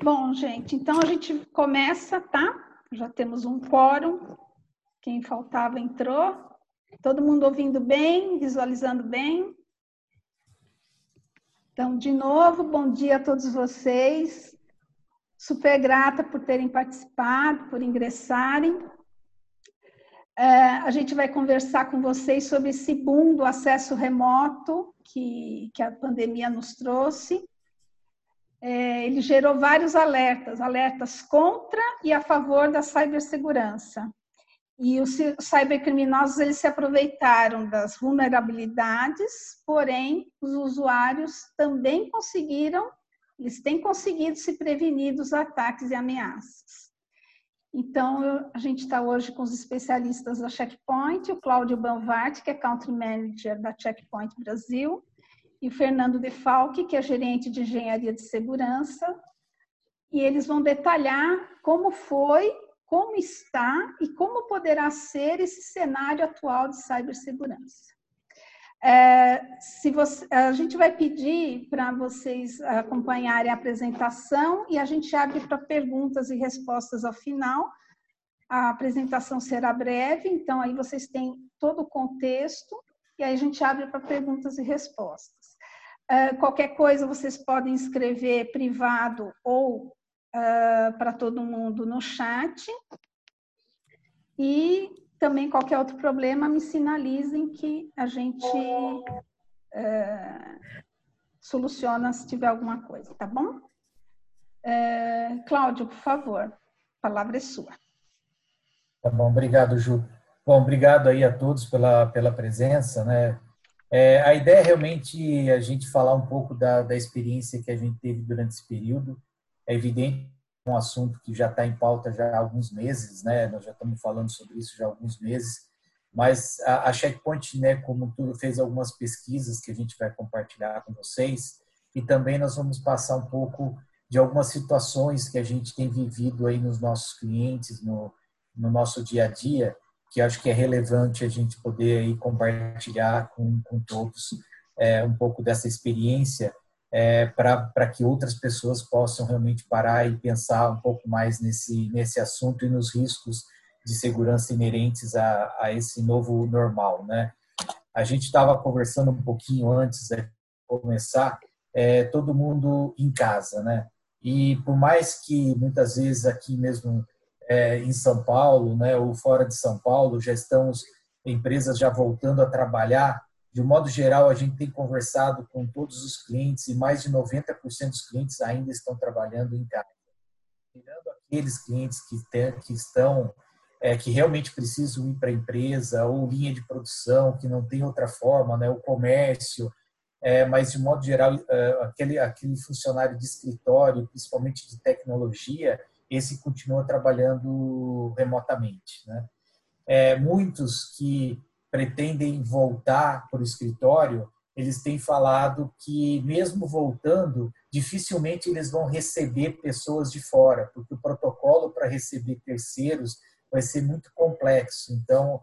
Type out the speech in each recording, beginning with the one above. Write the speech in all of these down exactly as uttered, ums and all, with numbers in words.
Bom, gente, então a gente começa, tá? Já temos um quórum. Quem faltava entrou. Todo mundo ouvindo bem, visualizando bem. Então, de novo, bom dia a todos vocês. Super grata por terem participado, por ingressarem. É, a gente vai conversar com vocês sobre esse boom do acesso remoto que, que a pandemia nos trouxe. É, ele gerou vários alertas, alertas contra e a favor da cibersegurança. E os cibercriminosos eles se aproveitaram das vulnerabilidades, porém, os usuários também conseguiram, eles têm conseguido se prevenir dos ataques e ameaças. Então, a gente está hoje com os especialistas da Check Point, o Cláudio Banvart, que é Country Manager da Check Point Brasil, e o Fernando Defalque, que é gerente de engenharia de segurança, e eles vão detalhar como foi, como está e como poderá ser esse cenário atual de cibersegurança. É, se você, a gente vai pedir para vocês acompanharem a apresentação e a gente abre para perguntas e respostas ao final. A apresentação será breve, então aí vocês têm todo o contexto e aí a gente abre para perguntas e respostas. Uh, qualquer coisa vocês podem escrever privado ou uh, para todo mundo no chat. E também qualquer outro problema, me sinalizem que a gente uh, soluciona se tiver alguma coisa, tá bom? Uh, Cláudio, por favor, a palavra é sua. Tá bom, obrigado, Ju. Bom, obrigado aí a todos pela, pela presença, né? É, a ideia é realmente a gente falar um pouco da, da experiência que a gente teve durante esse período. É evidente que é um assunto que já está em pauta já há alguns meses, né? Nós já estamos falando sobre isso já há alguns meses, mas a, a Check Point, né, como tudo, fez algumas pesquisas que a gente vai compartilhar com vocês e também nós vamos passar um pouco de algumas situações que a gente tem vivido aí nos nossos clientes, no, no nosso dia a dia, que acho que é relevante a gente poder aí compartilhar com, com todos é, um pouco dessa experiência é, para que outras pessoas possam realmente parar e pensar um pouco mais nesse, nesse assunto e nos riscos de segurança inerentes a, a esse novo normal, né? A gente estava conversando um pouquinho antes de começar, é, todo mundo em casa, né? E por mais que muitas vezes aqui mesmo É, em São Paulo, né, ou fora de São Paulo, já estamos, empresas já voltando a trabalhar. De um modo geral, a gente tem conversado com todos os clientes e mais de noventa por cento dos clientes ainda estão trabalhando em casa. Tirando aqueles clientes que, tem, que estão, é, que realmente precisam ir para a empresa ou linha de produção, que não tem outra forma, né, o comércio, é, mas de modo geral, é, aquele, aquele funcionário de escritório, principalmente de tecnologia, esse continua trabalhando remotamente, né? É, muitos que pretendem voltar para o escritório, eles têm falado que, mesmo voltando, dificilmente eles vão receber pessoas de fora, porque o protocolo para receber terceiros vai ser muito complexo. Então,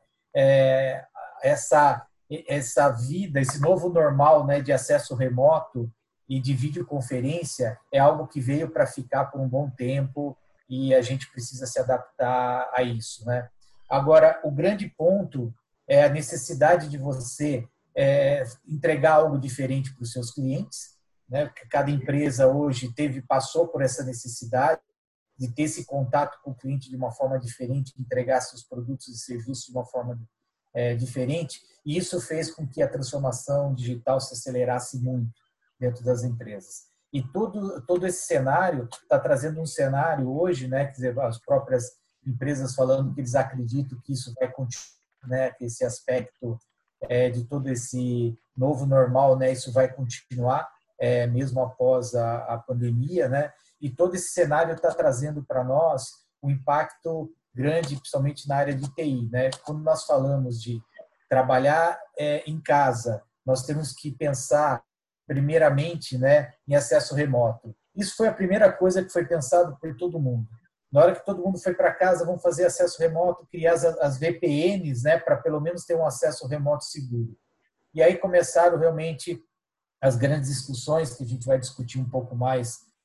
é, essa, essa vida, esse novo normal, né, de acesso remoto e de videoconferência é algo que veio para ficar por um bom tempo, e a gente precisa se adaptar a isso, né? Agora, o grande ponto é a necessidade de você é, entregar algo diferente para os seus clientes, né? Cada empresa hoje teve, passou por essa necessidade de ter esse contato com o cliente de uma forma diferente, entregar seus produtos e serviços de uma forma é, diferente, e isso fez com que a transformação digital se acelerasse muito dentro das empresas. E todo, todo esse cenário está trazendo um cenário hoje, né, quer dizer, as próprias empresas falando que eles acreditam que isso vai continuar, né, que esse aspecto é, de todo esse novo normal, né, isso vai continuar é, mesmo após a, a pandemia, né, e todo esse cenário está trazendo para nós um impacto grande, principalmente na área de T I, né. Quando nós falamos de trabalhar é, em casa, nós temos que pensar primeiramente, né, em acesso remoto. Isso foi a primeira coisa que foi pensado por todo mundo. Na hora que todo mundo foi para casa, vamos fazer acesso remoto, criar as, as V P Ns, né, para pelo menos ter um acesso remoto seguro. E aí começaram realmente as grandes discussões, que a gente vai discutir um pouco mais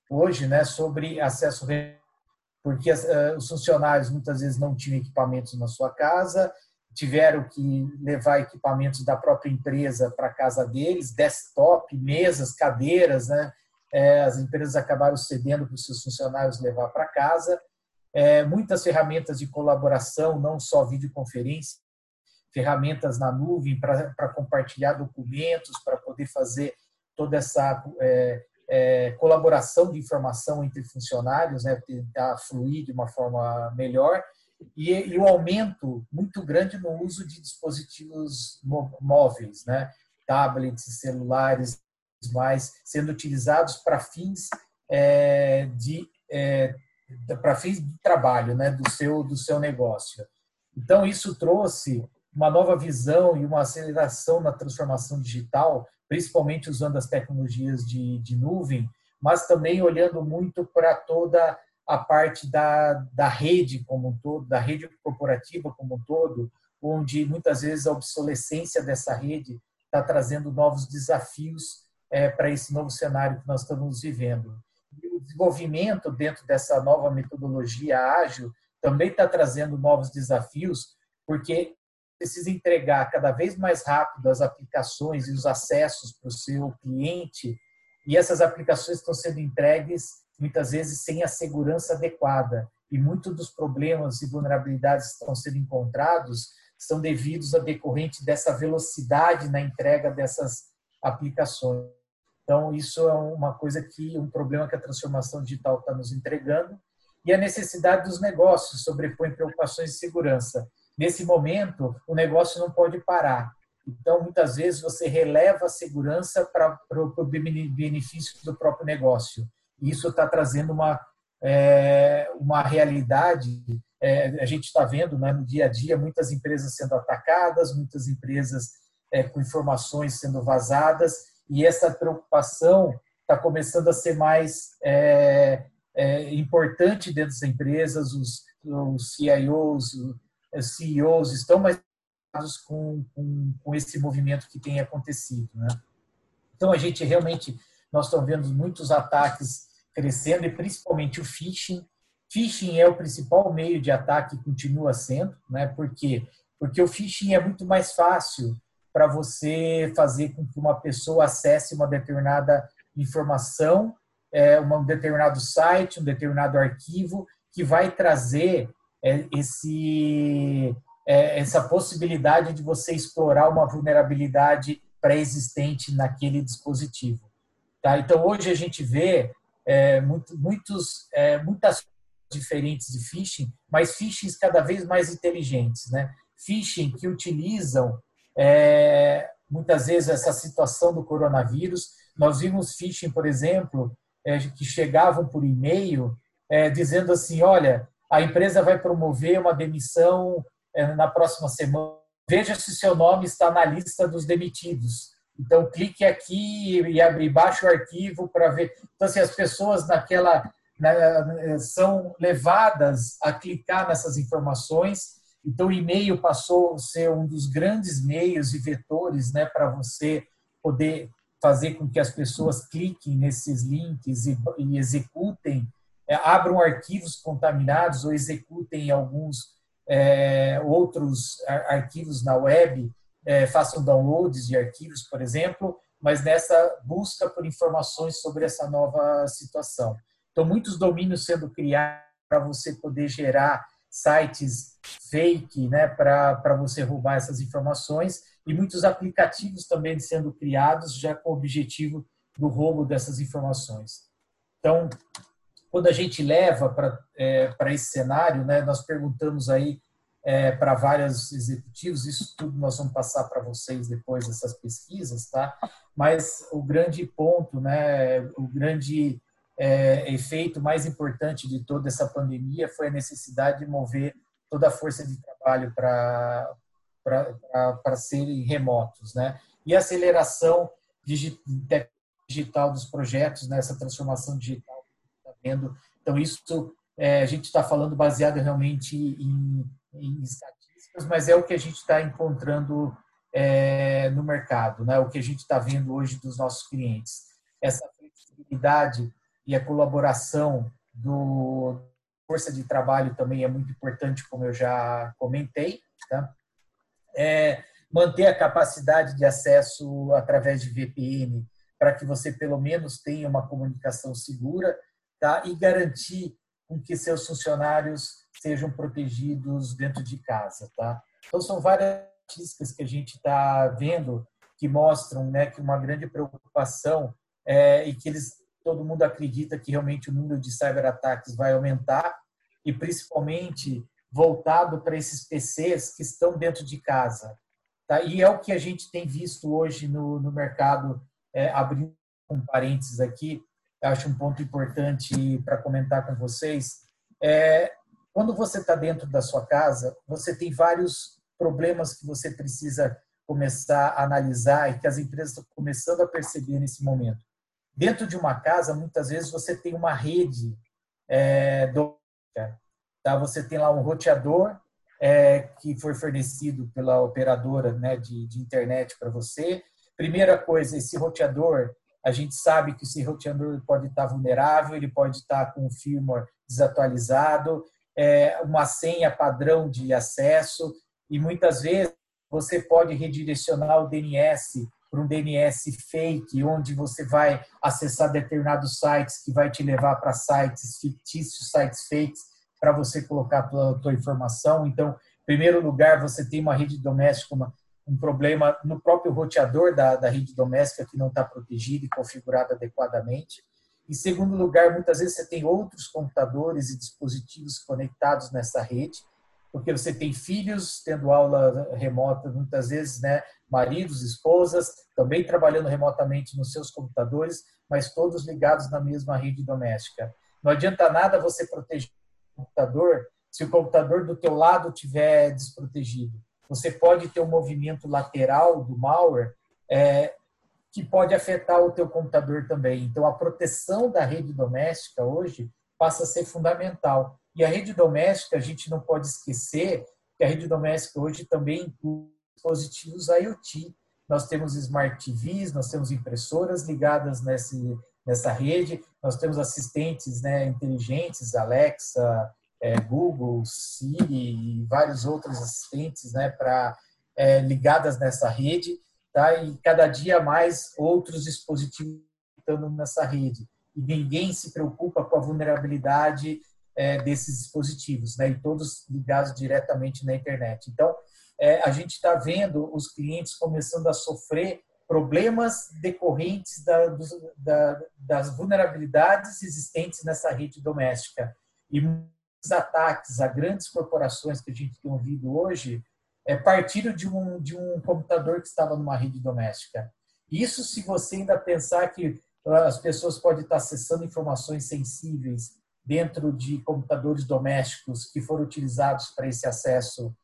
hoje, né, sobre acesso, porque uh, os funcionários muitas vezes não tinham equipamentos na sua casa, tiveram que levar equipamentos da própria empresa para a casa deles, desktop, mesas, cadeiras, né? É, as empresas acabaram cedendo para os seus funcionários levar para casa. É, muitas ferramentas de colaboração, não só videoconferência, ferramentas na nuvem para compartilhar documentos, para poder fazer toda essa é, é, colaboração de informação entre funcionários, né? Tentar fluir de uma forma melhor. E, e o aumento muito grande no uso de dispositivos móveis, né? Tablets, celulares, mais sendo utilizados para fins é, de é, para fins de trabalho, né? Do seu do seu negócio. Então isso trouxe uma nova visão e uma aceleração na transformação digital, principalmente usando as tecnologias de, de nuvem, mas também olhando muito para toda a parte da, da rede como um todo, da rede corporativa como um todo, onde muitas vezes a obsolescência dessa rede está trazendo novos desafios é, para esse novo cenário que nós estamos vivendo. E o desenvolvimento dentro dessa nova metodologia ágil também está trazendo novos desafios, porque precisa entregar cada vez mais rápido as aplicações e os acessos para o seu cliente, e essas aplicações estão sendo entregues muitas vezes sem a segurança adequada. E muitos dos problemas e vulnerabilidades que estão sendo encontrados são devidos a decorrente dessa velocidade na entrega dessas aplicações. Então, isso é uma coisa que, um problema que a transformação digital está nos entregando, e a necessidade dos negócios sobrepõe preocupações de segurança. Nesse momento, o negócio não pode parar. Então, muitas vezes, você releva a segurança para o benefício do próprio negócio. Isso está trazendo uma, é, uma realidade, é, a gente está vendo, né, no dia a dia muitas empresas sendo atacadas, muitas empresas é, com informações sendo vazadas, e essa preocupação está começando a ser mais é, é, importante dentro das empresas, os, os C I Os, os C E Os estão mais preocupados com, com, com esse movimento que tem acontecido, né? Então, a gente realmente, nós estamos vendo muitos ataques crescendo, e principalmente o phishing. Phishing é o principal meio de ataque, continua sendo, né? Por quê? Porque o phishing é muito mais fácil para você fazer com que uma pessoa acesse uma determinada informação, é, um determinado site, um determinado arquivo, que vai trazer é, esse, é, essa possibilidade de você explorar uma vulnerabilidade pré-existente naquele dispositivo. Tá? Então, hoje a gente vê é, muito, muitos, é, muitas diferentes de phishing, mas phishings cada vez mais inteligentes, né? Phishing que utilizam é, muitas vezes essa situação do coronavírus. Nós vimos phishing, por exemplo, é, que chegavam por e-mail é, dizendo assim, olha, a empresa vai promover uma demissão é, na próxima semana, veja se seu nome está na lista dos demitidos. Então, clique aqui e baixe o arquivo para ver. Então, assim, as pessoas naquela, na, são levadas a clicar nessas informações. Então, o e-mail passou a ser um dos grandes meios e vetores, né, para você poder fazer com que as pessoas cliquem nesses links e, e executem, é, abram arquivos contaminados ou executem alguns é, outros arquivos na web, é, façam downloads de arquivos, por exemplo, mas nessa busca por informações sobre essa nova situação. Então, muitos domínios sendo criados para você poder gerar sites fake, né, para você roubar essas informações, e muitos aplicativos também sendo criados já com o objetivo do roubo dessas informações. Então, quando a gente leva para é, para esse cenário, né, nós perguntamos aí é, para vários executivos, isso tudo nós vamos passar para vocês depois dessas pesquisas, tá? Mas o grande ponto, né, o grande é, efeito mais importante de toda essa pandemia foi a necessidade de mover toda a força de trabalho para para serem remotos, né? E a aceleração digital dos projetos, nessa, né, transformação digital que está vendo. Então, isso é, a gente está falando baseado realmente em, em estatísticas, mas é o que a gente está encontrando é, no mercado, né? O que a gente está vendo hoje dos nossos clientes. Essa flexibilidade e a colaboração do força de trabalho também é muito importante, como eu já comentei, tá? É, manter a capacidade de acesso através de V P N, para que você pelo menos tenha uma comunicação segura, tá? E garantir com que seus funcionários sejam protegidos dentro de casa, tá? Então são várias estatísticas que a gente está vendo que mostram, né, que uma grande preocupação é, e que eles, todo mundo acredita que realmente o número de cyberataques vai aumentar, e principalmente voltado para esses P Cs que estão dentro de casa. Tá? E é o que a gente tem visto hoje no, no mercado, é, abrindo um parênteses aqui, acho um ponto importante para comentar com vocês. É, quando você está dentro da sua casa, você tem vários problemas que você precisa começar a analisar e que as empresas estão começando a perceber nesse momento. Dentro de uma casa, muitas vezes você tem uma rede é, doméstica, tá? Você tem lá um roteador é, que foi fornecido pela operadora, né, de, de internet para você. Primeira coisa, esse roteador, a gente sabe que esse roteador pode estar vulnerável, ele pode estar com o firmware desatualizado, é, uma senha padrão de acesso, e muitas vezes você pode redirecionar o D N S para um D N S fake, onde você vai acessar determinados sites que vai te levar para sites fictícios, sites fakes, para você colocar a tua, tua informação. Então, em primeiro lugar, você tem uma rede doméstica, uma, um problema no próprio roteador da, da rede doméstica que não está protegido e configurado adequadamente. Em segundo lugar, muitas vezes você tem outros computadores e dispositivos conectados nessa rede, porque você tem filhos tendo aula remota, muitas vezes, né, maridos, esposas, também trabalhando remotamente nos seus computadores, mas todos ligados na mesma rede doméstica. Não adianta nada você proteger o computador se o computador do teu lado estiver desprotegido. Você pode ter um movimento lateral do malware é, que pode afetar o teu computador também. Então, a proteção da rede doméstica hoje passa a ser fundamental. E a rede doméstica, a gente não pode esquecer que a rede doméstica hoje também inclui dispositivos IoT. Nós temos Smart T Vs, nós temos impressoras ligadas nesse, nessa rede, nós temos assistentes, né, inteligentes, Alexa, é, Google, Siri e vários outros assistentes, né, pra, é, ligadas nessa rede, tá? E cada dia mais outros dispositivos estão nessa rede. E ninguém se preocupa com a vulnerabilidade é, desses dispositivos, né? E todos ligados diretamente na internet. Então, é, a gente está vendo os clientes começando a sofrer problemas decorrentes da, dos, da, das vulnerabilidades existentes nessa rede doméstica. E muitos ataques a grandes corporações que a gente tem ouvido hoje é, partiram de um, de um computador que estava numa rede doméstica. Isso se você ainda pensar que as pessoas podem estar acessando informações sensíveis dentro de computadores domésticos que foram utilizados para esse acesso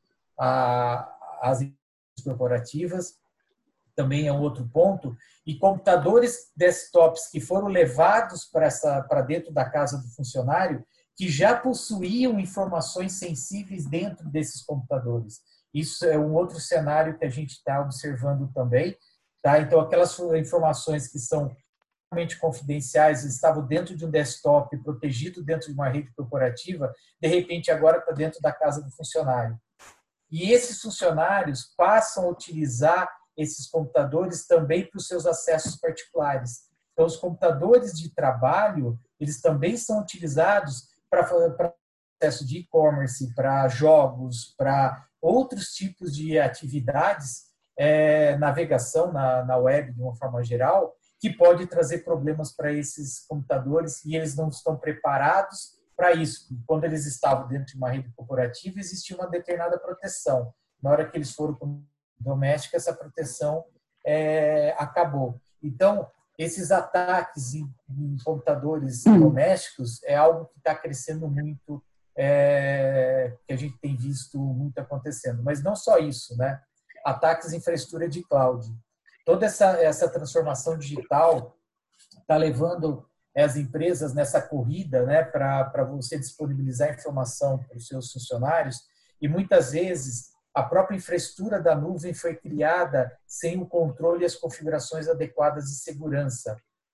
às empresas corporativas, também é um outro ponto, e computadores desktops que foram levados para essa, para dentro da casa do funcionário, que já possuíam informações sensíveis dentro desses computadores. Isso é um outro cenário que a gente está observando também, tá? Então, aquelas informações que são realmente confidenciais, estavam dentro de um desktop, protegido dentro de uma rede corporativa, de repente agora está dentro da casa do funcionário. E esses funcionários passam a utilizar esses computadores também para os seus acessos particulares. Então, os computadores de trabalho, eles também são utilizados para, para acesso de e-commerce, para jogos, para outros tipos de atividades, é, navegação na, na web de uma forma geral, que pode trazer problemas para esses computadores e eles não estão preparados para isso. Quando eles estavam dentro de uma rede corporativa, existia uma determinada proteção. Na hora que eles foram para o doméstico, essa proteção é, acabou. Então, esses ataques em, em computadores domésticos é algo que está crescendo muito, é, que a gente tem visto muito acontecendo. Mas não só isso, né? Ataques em infraestrutura de cloud. Toda essa, essa transformação digital está levando as empresas nessa corrida, né, para você disponibilizar informação para os seus funcionários, e muitas vezes a própria infraestrutura da nuvem foi criada sem o controle e as configurações adequadas de segurança.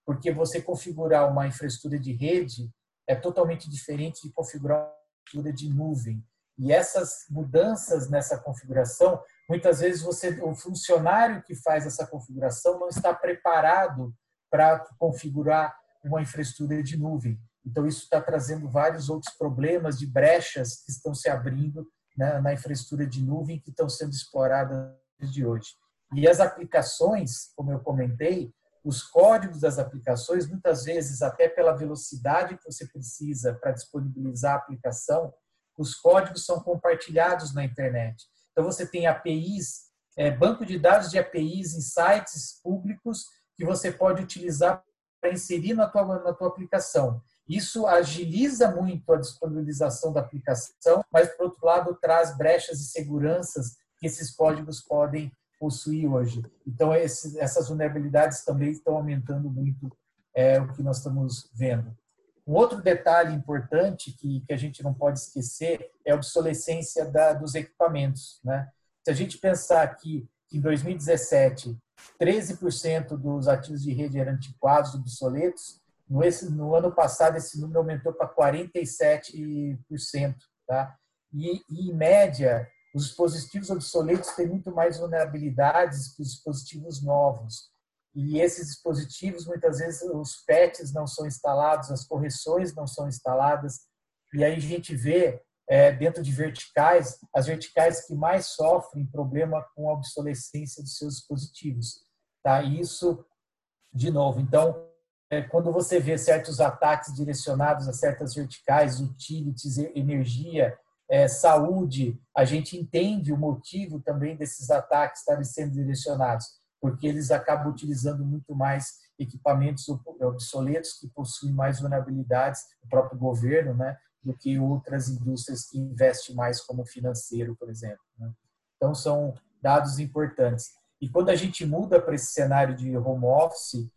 porque você configurar uma infraestrutura de rede é totalmente diferente de configurar uma infraestrutura de nuvem. E essas mudanças nessa configuração, muitas vezes você, o funcionário que faz essa configuração não está preparado para configurar uma infraestrutura de nuvem. Então, isso está trazendo vários outros problemas de brechas que estão se abrindo, né, na infraestrutura de nuvem que estão sendo exploradas de hoje. E as aplicações, como eu comentei, os códigos das aplicações, muitas vezes, até pela velocidade que você precisa para disponibilizar a aplicação, os códigos são compartilhados na internet. Então, você tem A P Is, é, banco de dados de A P Is em sites públicos que você pode utilizar para inserir na tua, na tua aplicação. Isso agiliza muito a disponibilização da aplicação, mas, por outro lado, traz brechas de seguranças que esses códigos podem possuir hoje. Então, esse, essas vulnerabilidades também estão aumentando muito é, o que nós estamos vendo. Um outro detalhe importante que, que a gente não pode esquecer é a obsolescência da, dos equipamentos, né? Se a gente pensar que, que em dois mil e dezessete, treze por cento dos ativos de rede eram antiquados, obsoletos, no, esse, no ano passado esse número aumentou para quarenta e sete por cento. Tá? E, e, em média, os dispositivos obsoletos têm muito mais vulnerabilidades que os dispositivos novos. E esses dispositivos, muitas vezes, os patches não são instalados, as correções não são instaladas. E aí a gente vê, é, dentro de verticais, as verticais que mais sofrem problema com a obsolescência dos seus dispositivos. Tá? Isso, de novo, então, é, quando você vê certos ataques direcionados a certas verticais, utilities, energia, é, saúde, a gente entende o motivo também desses ataques estarem sendo direcionados, porque eles acabam utilizando muito mais equipamentos obsoletos que possuem mais vulnerabilidades, o próprio governo, né, do que outras indústrias que investem mais como financeiro, por exemplo. Né? Então, são dados importantes. E quando a gente muda para esse cenário de home office,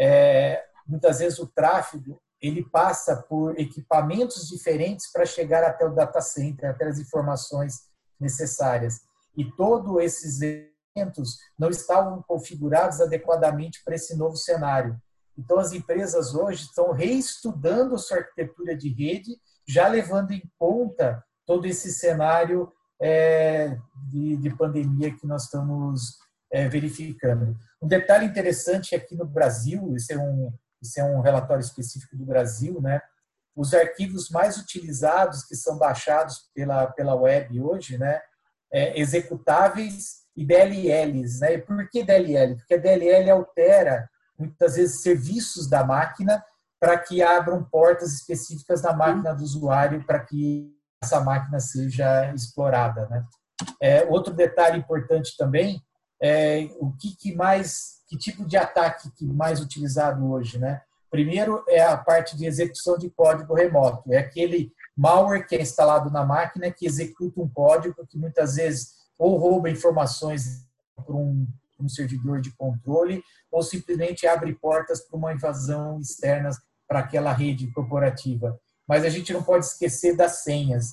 é, muitas vezes o tráfego ele passa por equipamentos diferentes para chegar até o data center, até as informações necessárias. E todos esses eventos não estavam configurados adequadamente para esse novo cenário. Então, as empresas hoje estão reestudando a sua arquitetura de rede, já levando em conta todo esse cenário é, de, de pandemia que nós estamos é, verificando. Um detalhe interessante aqui no Brasil, esse é um Isso é um relatório específico do Brasil, né? Os arquivos mais utilizados que são baixados pela, pela web hoje, né? É, executáveis e D L Ls, né? E por que D L L? Porque a D L L altera, muitas vezes, serviços da máquina para que abram portas específicas na máquina do usuário para que essa máquina seja explorada, né? É, outro detalhe importante também é o que, que mais... Que tipo de ataque que mais utilizado hoje, né? Primeiro é a parte de execução de código remoto. É aquele malware que é instalado na máquina que executa um código que muitas vezes ou rouba informações por um, um servidor de controle ou simplesmente abre portas para uma invasão externa para aquela rede corporativa. Mas a gente não pode esquecer das senhas.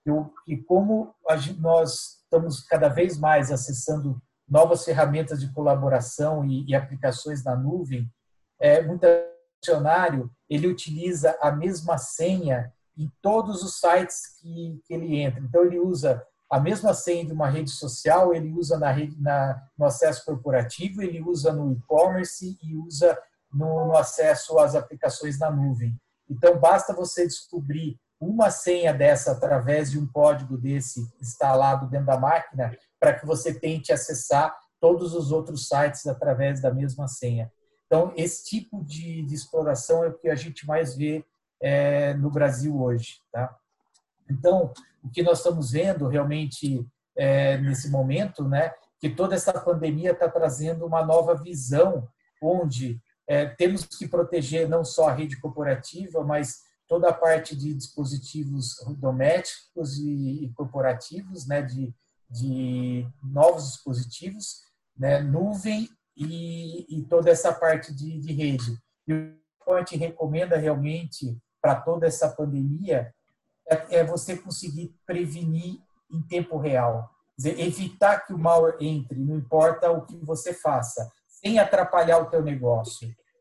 E como a gente, nós estamos cada vez mais acessando novas ferramentas de colaboração e, e aplicações na nuvem, é, muito funcionário ele utiliza a mesma senha em todos os sites que, que ele entra. Então, ele usa a mesma senha de uma rede social, ele usa na rede, na, no acesso corporativo, ele usa no e-commerce e usa no, no acesso às aplicações na nuvem. Então, basta você descobrir uma senha dessa através de um código desse instalado dentro da máquina para que você tente acessar todos os outros sites através da mesma senha. Então, esse tipo de, de exploração é o que a gente mais vê é, no Brasil hoje. Tá? Então, o que nós estamos vendo realmente é, nesse momento, né, que toda essa pandemia está trazendo uma nova visão, onde é, temos que proteger não só a rede corporativa, mas toda a parte de dispositivos domésticos e, e corporativos, né, de de novos dispositivos, né, nuvem e, e toda essa parte de, de rede. E o que a gente recomenda realmente para toda essa pandemia é, é você conseguir prevenir em tempo real. Quer dizer, evitar que o malware entre, não importa o que você faça, sem atrapalhar o teu negócio.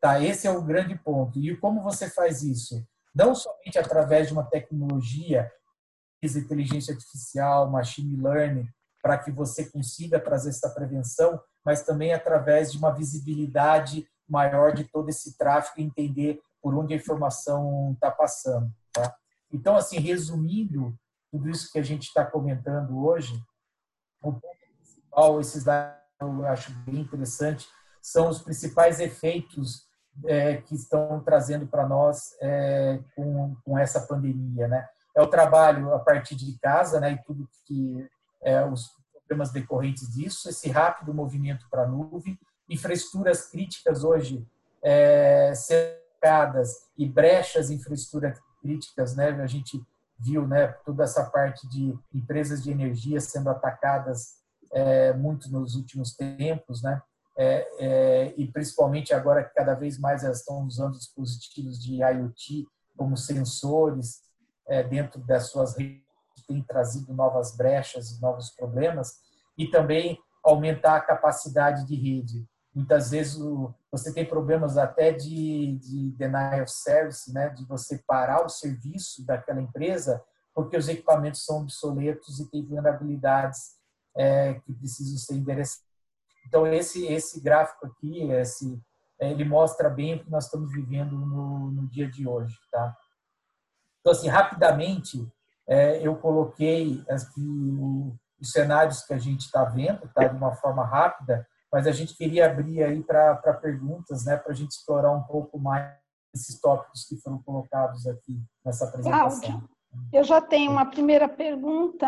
Tá, esse é o grande ponto. E como você faz isso? Não somente através de uma tecnologia, inteligência artificial, machine learning, para que você consiga trazer essa prevenção, mas também através de uma visibilidade maior de todo esse tráfego e entender por onde a informação está passando. Tá? Então, assim, resumindo tudo isso que a gente está comentando hoje, o ponto principal, esses dados eu acho bem interessante, são os principais efeitos é, que estão trazendo para nós é, com, com essa pandemia, né? É o trabalho a partir de casa, né? E tudo que é, os problemas decorrentes disso, esse rápido movimento para a nuvem, infraestruturas críticas hoje é, cercadas e brechas em infraestruturas críticas, né? A gente viu, né? Toda essa parte de empresas de energia sendo atacadas é, muito nos últimos tempos, né? É, é, e principalmente agora que cada vez mais elas estão usando dispositivos de IoT como sensores é, dentro das suas redes, tem trazido novas brechas e novos problemas, e também aumentar a capacidade de rede. Muitas vezes o, você tem problemas até de, de denial of service, né, de você parar o serviço daquela empresa porque os equipamentos são obsoletos e tem vulnerabilidades é, que precisam ser endereçadas. Então, esse, esse gráfico aqui, esse, ele mostra bem o que nós estamos vivendo no, no dia de hoje. Tá? Então, assim, rapidamente, é, eu coloquei aqui o, os cenários que a gente está vendo, tá, de uma forma rápida, mas a gente queria abrir aí para perguntas, né, para a gente explorar um pouco mais esses tópicos que foram colocados aqui nessa apresentação. Cláudio, eu já tenho uma primeira pergunta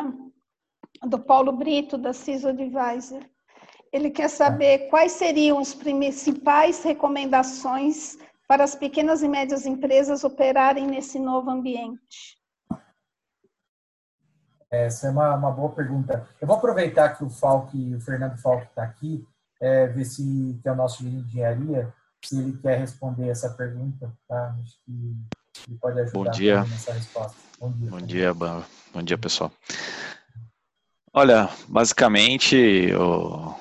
do Paulo Brito, da C I S O Advisor. Ele quer saber quais seriam as principais recomendações para as pequenas e médias empresas operarem nesse novo ambiente. Essa é uma, uma boa pergunta. Eu vou aproveitar que o Falque, o Fernando Falque está aqui, é, ver se que é o nosso gerente de engenharia, se ele quer responder essa pergunta, tá? Acho que ele pode ajudar Bom dia. nessa resposta. Bom dia. Bom dia, bom dia, pessoal. Olha, basicamente, o,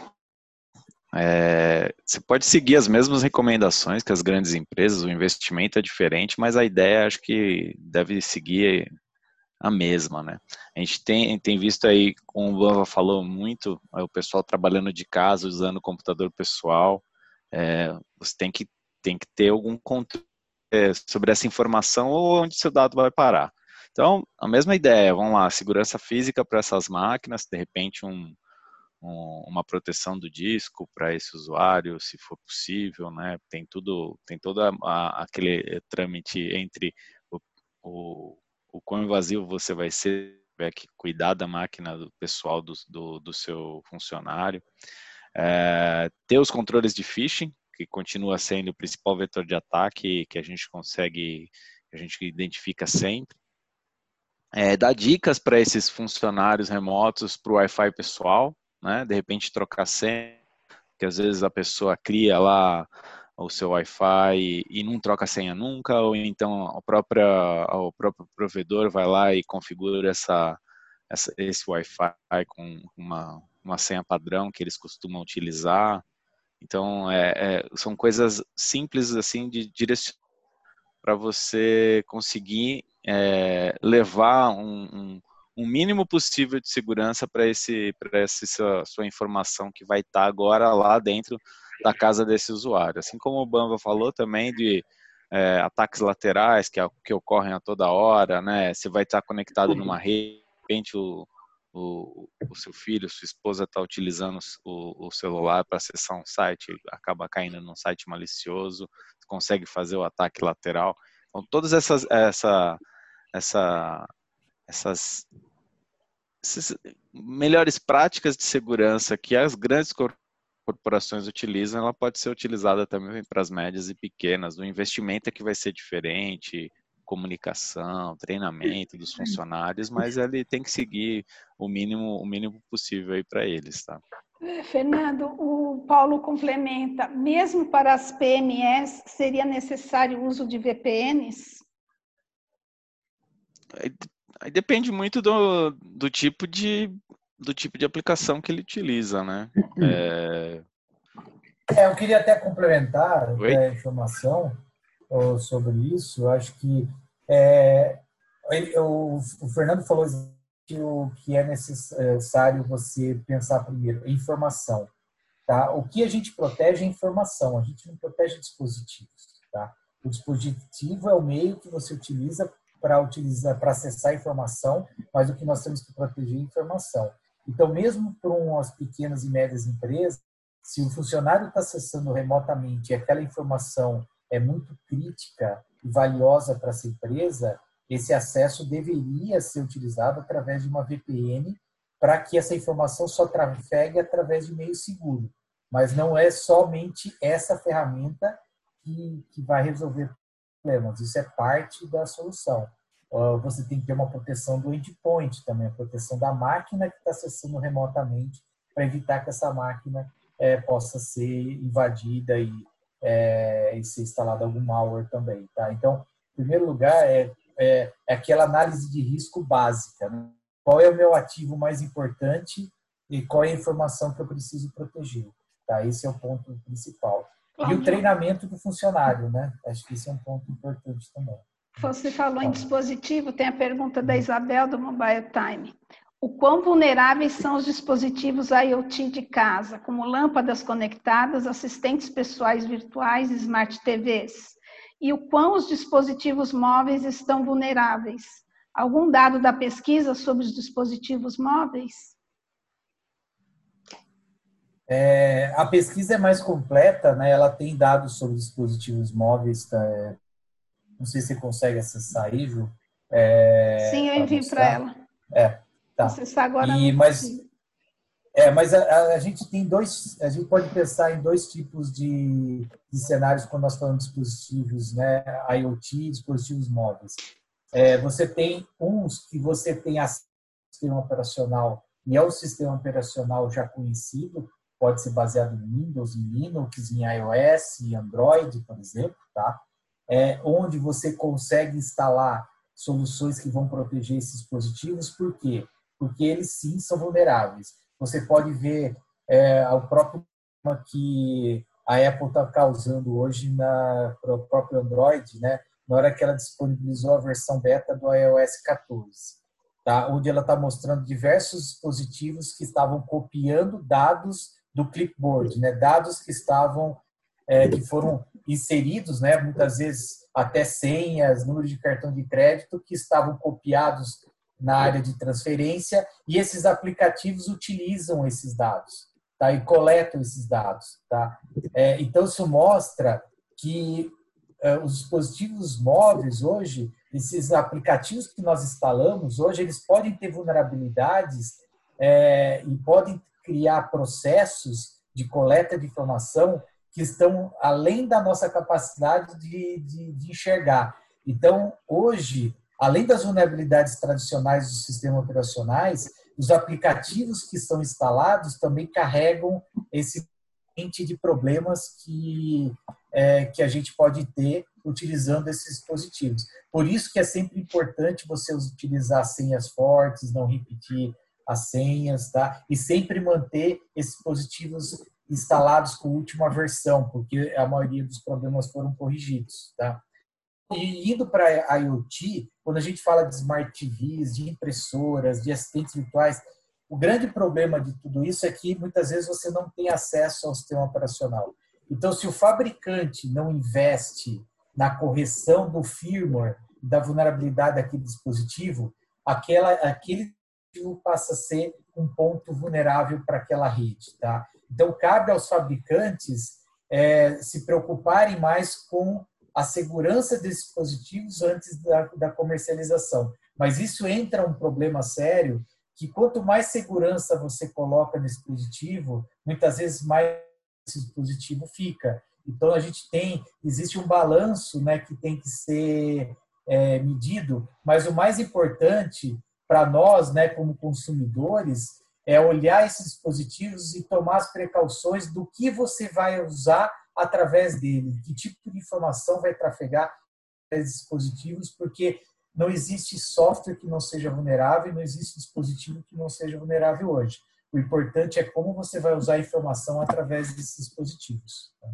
é, você pode seguir as mesmas recomendações que as grandes empresas, o investimento é diferente, mas a ideia acho que deve seguir a mesma, né? A gente tem, tem visto aí, como o Bamba falou muito, o pessoal trabalhando de casa, usando o computador pessoal, é, você tem que, tem que ter algum controle sobre essa informação ou onde seu dado vai parar. Então, a mesma ideia, vamos lá, segurança física para essas máquinas, de repente um, um, uma proteção do disco para esse usuário, se for possível, né? Tem tudo, tem todo a, a, aquele trâmite entre o, o, o quão invasivo você vai ser, tiver que cuidar da máquina do pessoal do, do, do seu funcionário. É, ter os controles de phishing, que continua sendo o principal vetor de ataque que a gente consegue, que a gente identifica sempre. É, dar dicas para esses funcionários remotos para o Wi-Fi pessoal, né? De repente trocar senha, que às vezes a pessoa cria lá o seu Wi-Fi e, e não troca senha nunca, ou então a própria, o próprio provedor vai lá e configura essa, essa, esse Wi-Fi com uma, uma senha padrão que eles costumam utilizar. Então, é, é, são coisas simples assim de direcionar para você conseguir é, levar um, um, um mínimo possível de segurança para esse, para essa sua, sua informação que vai estar agora lá dentro da casa desse usuário. Assim como o Bamba falou também de é, ataques laterais que, que ocorrem a toda hora, né? Você vai estar conectado numa rede, de repente o, o, o seu filho, sua esposa está utilizando o, o celular para acessar um site, acaba caindo num site malicioso, consegue fazer o ataque lateral. Então, todas essas, essa, essa, essas, essas melhores práticas de segurança que as grandes corporações utilizam, ela pode ser utilizada também para as médias e pequenas. O investimento é que vai ser diferente, comunicação, treinamento dos funcionários, mas ele tem que seguir o mínimo, o mínimo possível aí para eles, tá? Fernando, o Paulo complementa, mesmo para as P M Es, seria necessário o uso de V P Ns? Aí, aí depende muito do, do, tipo de, do tipo de aplicação que ele utiliza, né? É, É, eu queria até complementar Oi? a informação ó, sobre isso. Eu acho que é, ele- o, o Fernando falou que o que é necessário você pensar primeiro, informação. Tá? O que a gente protege é informação, a gente não protege dispositivos. Tá? O dispositivo é o meio que você utiliza para utilizar para acessar a informação, mas o que nós temos que proteger é a informação. Então, mesmo para umas pequenas e médias empresas, se o funcionário está acessando remotamente e aquela informação é muito crítica e valiosa para essa empresa, esse acesso deveria ser utilizado através de uma V P N para que essa informação só trafegue através de meio seguro. Mas não é somente essa ferramenta que, que vai resolver problemas. Isso é parte da solução. Você tem que ter uma proteção do endpoint também, a proteção da máquina que está acessando remotamente, para evitar que essa máquina é, possa ser invadida e, é, e ser instalado algum malware também. Tá? Então, em primeiro lugar, é, é, é aquela análise de risco básica. Né? Qual é o meu ativo mais importante e qual é a informação que eu preciso proteger? Tá? Esse é o ponto principal. E o Cláudio, treinamento do funcionário, né? Acho que esse é um ponto importante também. você falou em Tá. dispositivo, tem a pergunta da Isabel do Mobile Time. O quão vulneráveis são os dispositivos IoT de casa, como lâmpadas conectadas, assistentes pessoais virtuais e Smart T Vs? E o quão os dispositivos móveis estão vulneráveis? Algum dado da pesquisa sobre os dispositivos móveis? É, a pesquisa é mais completa, né? Ela tem dados sobre dispositivos móveis. Tá? É, não sei se você consegue acessar aí, Ju, é, Sim, eu para envio para mostrar. ela. É, tá. Acessar agora E, não mas consigo. é, mas a, a gente tem dois, a gente pode pensar em dois tipos de, de cenários quando nós falamos de dispositivos, né? IoT, dispositivos móveis. É, você tem uns que você tem a sistema operacional e é um sistema operacional já conhecido, pode ser baseado em Windows, em Linux, em iOS, em Android, por exemplo, tá? É, onde você consegue instalar soluções que vão proteger esses dispositivos, por quê? Porque eles sim são vulneráveis. Você pode ver é, o próprio que a Apple está causando hoje na para o próprio Android, né? Na hora que ela disponibilizou a versão beta do iOS quatorze, tá? Onde ela está mostrando diversos dispositivos que estavam copiando dados do clipboard, né? Dados que estavam é, que foram inseridos, né? Muitas vezes até senhas, número de cartão de crédito que estavam copiados na área de transferência e esses aplicativos utilizam esses dados, tá? E coletam esses dados, tá? É, então isso mostra que os dispositivos móveis hoje, esses aplicativos que nós instalamos hoje, eles podem ter vulnerabilidades é, e podem criar processos de coleta de informação que estão além da nossa capacidade de, de, de enxergar. Então, hoje, além das vulnerabilidades tradicionais dos sistemas operacionais, os aplicativos que são instalados também carregam esse de problemas que, é, que a gente pode ter utilizando esses dispositivos. Por isso que é sempre importante você utilizar senhas fortes, não repetir as senhas, tá? E sempre manter esses dispositivos instalados com a última versão, porque a maioria dos problemas foram corrigidos, tá? E indo para a IoT, quando a gente fala de Smart T Vs, de impressoras, de assistentes virtuais, o grande problema de tudo isso é que muitas vezes você não tem acesso ao sistema operacional. Então, se o fabricante não investe na correção do firmware, da vulnerabilidade daquele dispositivo, aquela, aquele dispositivo passa a ser um ponto vulnerável para aquela rede. Tá? Então, cabe aos fabricantes é, se preocuparem mais com a segurança desses dispositivos antes da, da comercialização. Mas isso entra um problema sério, que quanto mais segurança você coloca nesse dispositivo, muitas vezes mais esse dispositivo fica. Então, a gente tem, existe um balanço, né, que tem que ser é, medido, mas o mais importante para nós, né, como consumidores, é olhar esses dispositivos e tomar as precauções do que você vai usar através dele, que tipo de informação vai trafegar esses dispositivos, porque não existe software que não seja vulnerável, não existe dispositivo que não seja vulnerável hoje. O importante é como você vai usar a informação através desses dispositivos. Tá?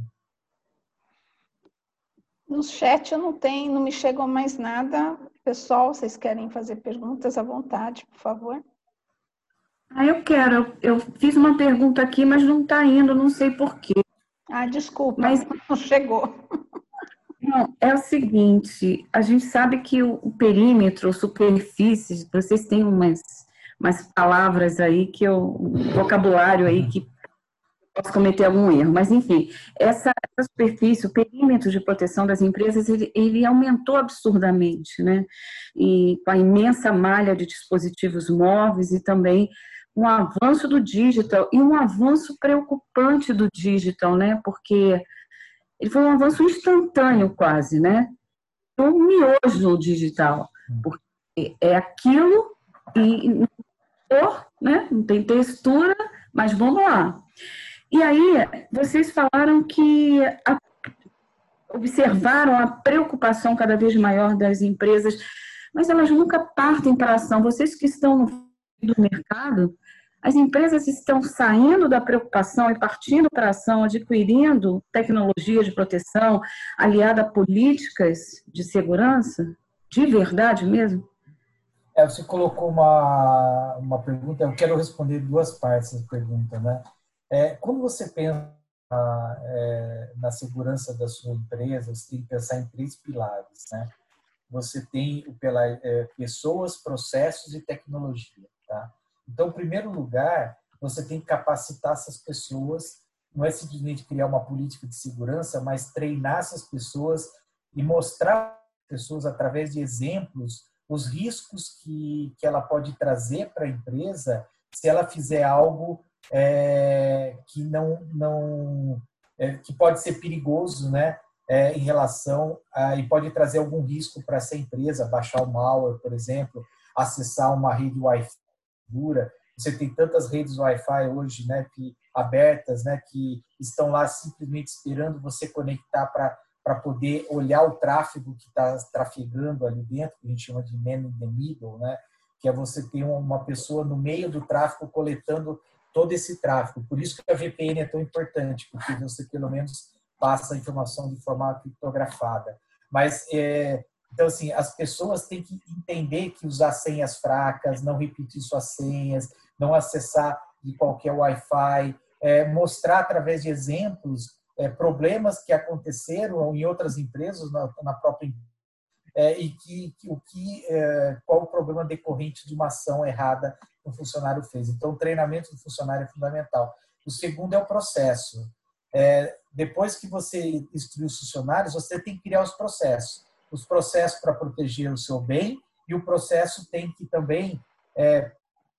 No chat eu não tenho, não me chegou mais nada. Pessoal, vocês querem fazer perguntas à vontade, por favor? Ah, eu quero. Eu fiz uma pergunta aqui, mas não está indo, não sei por quê. Ah, desculpa, mas não chegou. Não, é o seguinte, a gente sabe que o, o perímetro, superfícies, vocês têm umas, umas palavras aí que eu, um vocabulário aí que posso cometer algum erro, mas enfim, essa, essa superfície, o perímetro de proteção das empresas, ele, ele aumentou absurdamente, né? E com a imensa malha de dispositivos móveis e também um avanço do digital e um avanço preocupante do digital, né? Porque ele foi um avanço instantâneo quase, né? Um miojo digital, porque é aquilo e não tem cor, né? Não tem textura, mas vamos lá. E aí, vocês falaram que a, observaram a preocupação cada vez maior das empresas, mas elas nunca partem para a ação. Vocês que estão no do mercado, as empresas estão saindo da preocupação e partindo para a ação, adquirindo tecnologia de proteção aliada a políticas de segurança? De verdade mesmo? É, você colocou uma, uma pergunta, eu quero responder duas partes da pergunta, né? É, quando você pensa é, na segurança da sua empresa, você tem que pensar em três pilares, né? Você tem pela, é, pessoas, processos e tecnologia, tá? Então, em primeiro lugar, você tem que capacitar essas pessoas, não é simplesmente criar uma política de segurança, mas treinar essas pessoas e mostrar às pessoas, através de exemplos, os riscos que, que ela pode trazer para a empresa se ela fizer algo é, que não, não é, que pode ser perigoso, né, é, em relação a, e pode trazer algum risco para essa empresa, baixar o malware, por exemplo, acessar uma rede Wi-Fi segura. Você tem tantas redes Wi-Fi hoje, né, que, abertas, né, que estão lá simplesmente esperando você conectar para para poder olhar o tráfego que está trafegando ali dentro, que a gente chama de man in the middle, né? Que é você ter uma pessoa no meio do tráfego coletando todo esse tráfego. Por isso que a V P N é tão importante, porque você pelo menos passa a informação de forma criptografada. Mas, é, então assim, as pessoas têm que entender que usar senhas fracas, não repetir suas senhas, não acessar de qualquer Wi-Fi, é, mostrar através de exemplos É, problemas que aconteceram em outras empresas, na, na própria é, e que, que, o que, é, qual o problema decorrente de uma ação errada que o funcionário fez. Então, o treinamento do funcionário é fundamental. O segundo é o processo. É, depois que você instruir os funcionários, você tem que criar os processos. Os processos para proteger o seu bem e o processo tem que também é,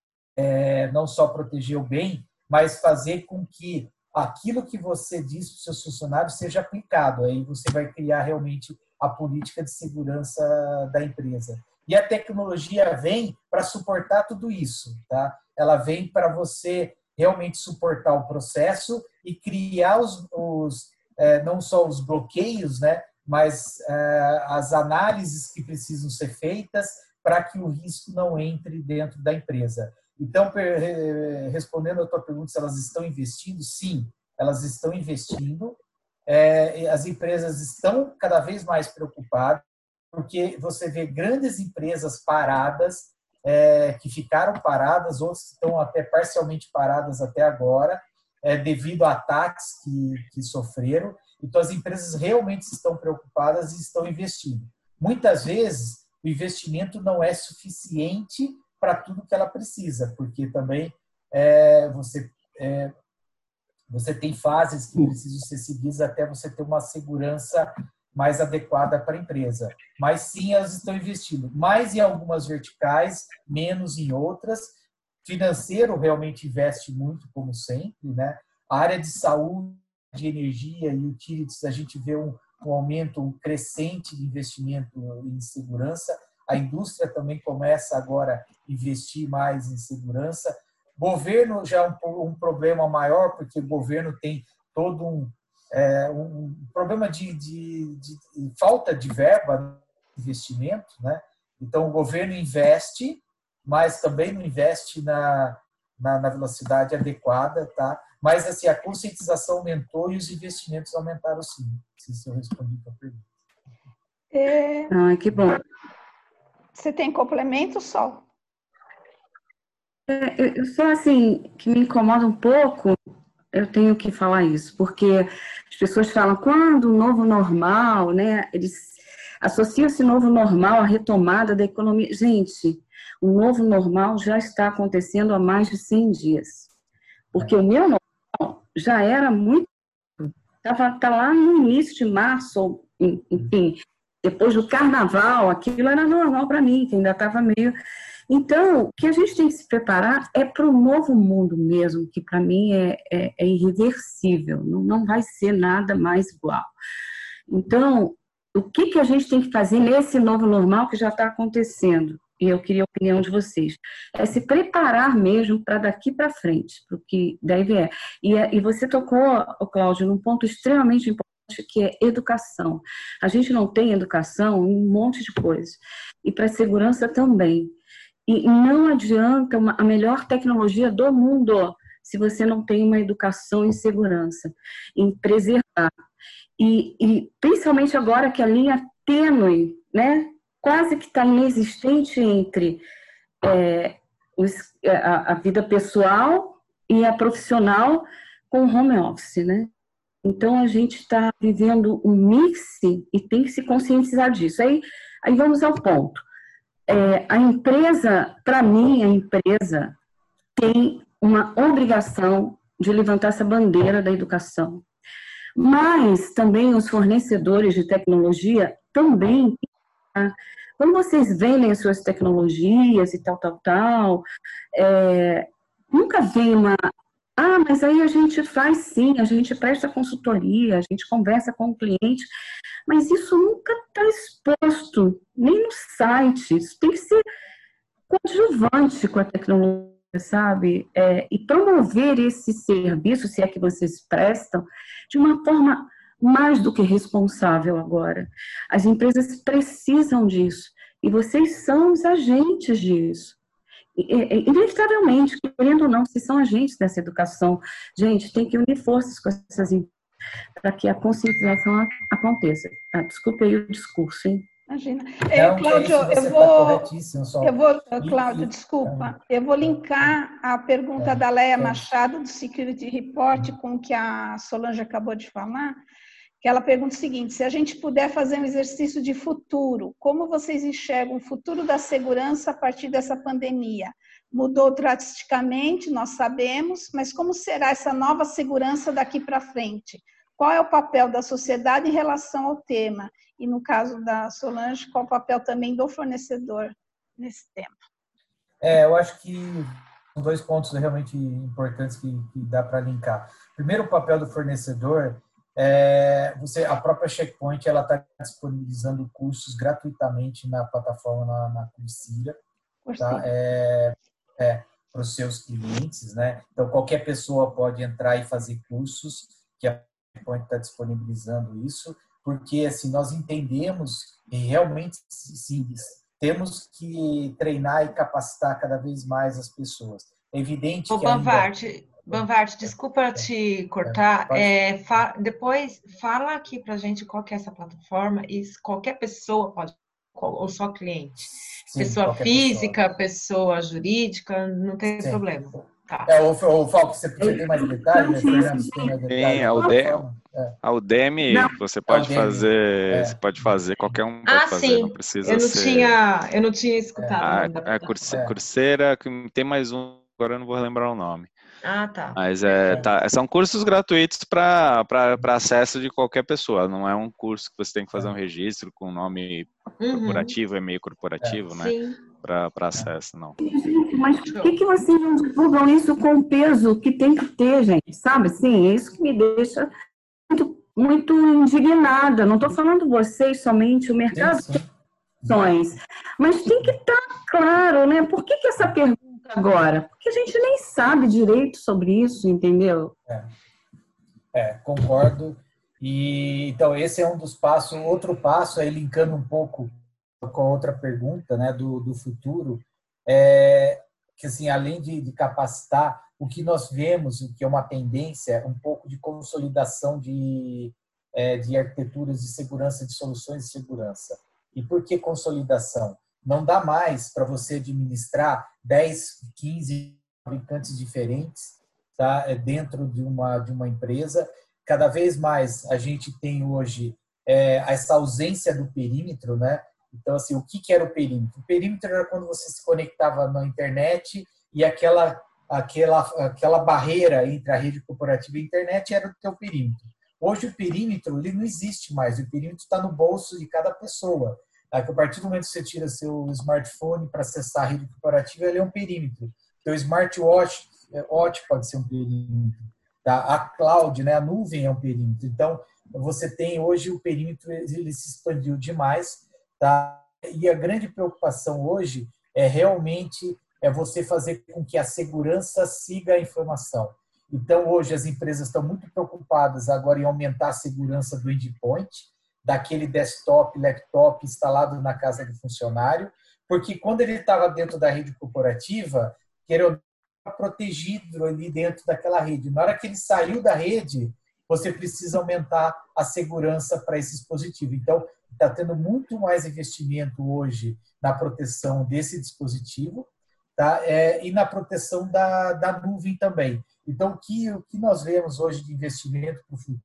é, não só proteger o bem, mas fazer com que aquilo que você diz para os seus funcionários seja aplicado. Aí você vai criar realmente a política de segurança da empresa. E a tecnologia vem para suportar tudo isso, tá? Ela vem para você realmente suportar o processo e criar os, os é, não só os bloqueios, né, mas é, as análises que precisam ser feitas para que o risco não entre dentro da empresa. Então, respondendo a tua pergunta, se elas estão investindo, sim, elas estão investindo. É, as empresas estão cada vez mais preocupadas, porque você vê grandes empresas paradas, é, que ficaram paradas, outras que estão até parcialmente paradas até agora, é, devido a ataques que, que sofreram. Então, as empresas realmente estão preocupadas e estão investindo. Muitas vezes, o investimento não é suficiente para tudo que ela precisa, porque também é, você, é, você tem fases que precisam ser seguidas até você ter uma segurança mais adequada para a empresa. Mas sim, elas estão investindo, mais em algumas verticais, menos em outras. Financeiro realmente investe muito, como sempre, né? A área de saúde, de energia e utilities, a gente vê um, um aumento um crescente de investimento em segurança. A indústria também começa agora a investir mais em segurança. Governo já é um, um problema maior, porque o governo tem todo um, é, um problema de, de, de, de falta de verba de investimento, né? Então, o governo investe, mas também não investe na, na, na velocidade adequada, tá? Mas, assim, a conscientização aumentou e os investimentos aumentaram, sim. Se eu respondi a pergunta. É... Ah, que bom. Você tem complemento, Sol? É, eu só, assim, que me incomoda um pouco, eu tenho que falar isso, porque as pessoas falam, quando o novo normal, né? Eles associam esse novo normal à retomada da economia. Gente, o novo normal já está acontecendo há mais de cem dias. Porque o meu normal já era muito... Estava tá lá no início de março, enfim, depois do carnaval, aquilo era normal para mim, que ainda estava meio... Então, o que a gente tem que se preparar é para o novo mundo mesmo, que para mim é, é, é irreversível, não, não vai ser nada mais igual. Então, o que, que a gente tem que fazer nesse novo normal que já está acontecendo? E eu queria a opinião de vocês. É se preparar mesmo para daqui para frente, para o que deve é. E, e você tocou, Cláudio, num ponto extremamente importante, que é educação. A gente não tem educação em um monte de coisas. E para a segurança também. E não adianta uma, a melhor tecnologia do mundo se você não tem uma educação em segurança, em preservar. E, e principalmente agora que a linha tênue, né, quase que está inexistente entre é, os, a, a vida pessoal e a profissional com o home office, né? Então a gente está vivendo um mix e tem que se conscientizar disso. Aí, aí vamos ao ponto. É, a empresa, para mim, a empresa tem uma obrigação de levantar essa bandeira da educação. Mas também os fornecedores de tecnologia também, tá? Quando vocês vendem as suas tecnologias e tal, tal, tal, é, nunca vem uma... Ah, mas aí a gente faz sim, a gente presta consultoria, a gente conversa com o cliente, mas isso nunca está exposto, nem no site. Isso tem que ser coadjuvante com a tecnologia, sabe? É, e promover esse serviço, se é que vocês prestam, de uma forma mais do que responsável agora. As empresas precisam disso, e vocês são os agentes disso. Inevitavelmente, querendo ou não, vocês são agentes dessa educação. Gente, tem que unir forças com essas empresas para que a conscientização aconteça. Ah, desculpe aí o discurso, hein? Imagina. Não, Cláudio, é isso, eu vou, tá eu vou, Cláudio, desculpa, eu vou linkar a pergunta é, da Leia é. Machado, do Security Report, com o que a Solange acabou de falar, que ela pergunta o seguinte: se a gente puder fazer um exercício de futuro, como vocês enxergam o futuro da segurança a partir dessa pandemia? Mudou drasticamente, nós sabemos, mas como será essa nova segurança daqui para frente? Qual é o papel da sociedade em relação ao tema? E no caso da Solange, qual o papel também do fornecedor nesse tema? É, eu acho que são dois pontos realmente importantes que, que dá para linkar. Primeiro, o papel do fornecedor. É, você, a própria Checkpoint ela está disponibilizando cursos gratuitamente na plataforma, na, na Coursera, tá? É, é, para os seus clientes, né? Então, qualquer pessoa pode entrar e fazer cursos, que a Checkpoint está disponibilizando isso, porque assim, nós entendemos e realmente, sim, temos que treinar e capacitar cada vez mais as pessoas. É evidente Ô, que Banvart, ainda... Banvart, desculpa te cortar, é, fa, depois fala aqui para a gente qual que é essa plataforma e qualquer pessoa pode, ou só cliente? Sim, pessoa física, pessoa. pessoa jurídica, não tem Sim. problema. Tá. É, o, o Falco, você, você tem mais detalhes, né, Fernando? Você tem mais detalhes? Sim, a Udemy, é. a Udemy você pode Udemy. fazer, é. você pode fazer, qualquer um pode ah, fazer, sim. não precisa eu não ser... Tinha, eu não tinha escutado. É. A, a Coursera, é. Coursera, tem mais um, agora eu não vou lembrar o nome. Ah, tá. Mas é, tá, são cursos gratuitos para acesso de qualquer pessoa, não é um curso que você tem que fazer um registro com nome uhum. corporativo, e-mail corporativo, é. né? Sim. Para acesso, não. Mas por que, que vocês não divulgam isso com o peso que tem que ter, gente? Sabe, sim, é isso que me deixa muito, muito indignada. Não estou falando vocês somente, o mercado tem opções, mas tem que estar claro, né? Por que, que essa pergunta agora? Porque a gente nem sabe direito sobre isso, entendeu? É, é concordo. E, então, esse é um dos passos. Outro passo, aí linkando um pouco com outra pergunta, né, do, do futuro, é que assim, além de, de capacitar, o que nós vemos, o que é uma tendência, um pouco de consolidação de, é, de arquiteturas de segurança, de soluções de segurança. E por que consolidação? Não dá mais para você administrar dez, quinze fabricantes diferentes, tá, dentro de uma, de uma empresa. Cada vez mais a gente tem hoje é, essa ausência do perímetro, né? Então, assim, o que era o perímetro? O perímetro era quando você se conectava na internet e aquela, aquela, aquela barreira entre a rede corporativa e a internet era o teu perímetro. Hoje o perímetro ele não existe mais, o perímetro está no bolso de cada pessoa. A partir do momento que você tira seu smartphone para acessar a rede corporativa, ele é um perímetro. Então, o smartwatch watch pode ser um perímetro. Tá? A cloud, né? A nuvem é um perímetro. Então, você tem hoje o perímetro, ele se expandiu demais. Tá? E a grande preocupação hoje é realmente é você fazer com que a segurança siga a informação. Então, hoje, as empresas estão muito preocupadas agora em aumentar a segurança do endpoint, daquele desktop, laptop instalado na casa do funcionário, porque quando ele estava dentro da rede corporativa, querendo protegido ali dentro daquela rede. Na hora que ele saiu da rede, você precisa aumentar a segurança para esse dispositivo. Então, está tendo muito mais investimento hoje na proteção desse dispositivo, tá? É, e na proteção da, da nuvem também. Então, o que, o que nós vemos hoje de investimento para o futuro?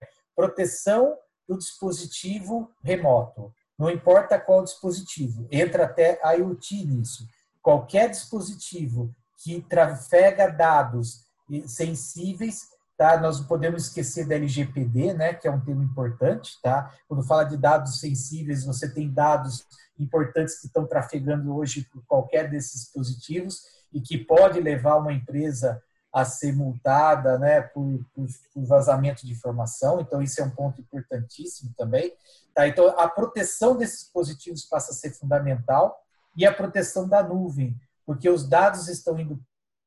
Proteção do dispositivo remoto. Não importa qual dispositivo, entra até IoT nisso. Qualquer dispositivo que trafega dados sensíveis, tá? Nós não podemos esquecer da L G P D, né, que é um tema importante, tá? Quando fala de dados sensíveis, você tem dados importantes que estão trafegando hoje por qualquer desses dispositivos e que pode levar uma empresa a ser multada, né, por, por, por vazamento de informação. Então, isso é um ponto importantíssimo também. Tá? Então, a proteção desses dispositivos passa a ser fundamental e a proteção da nuvem, porque os dados estão indo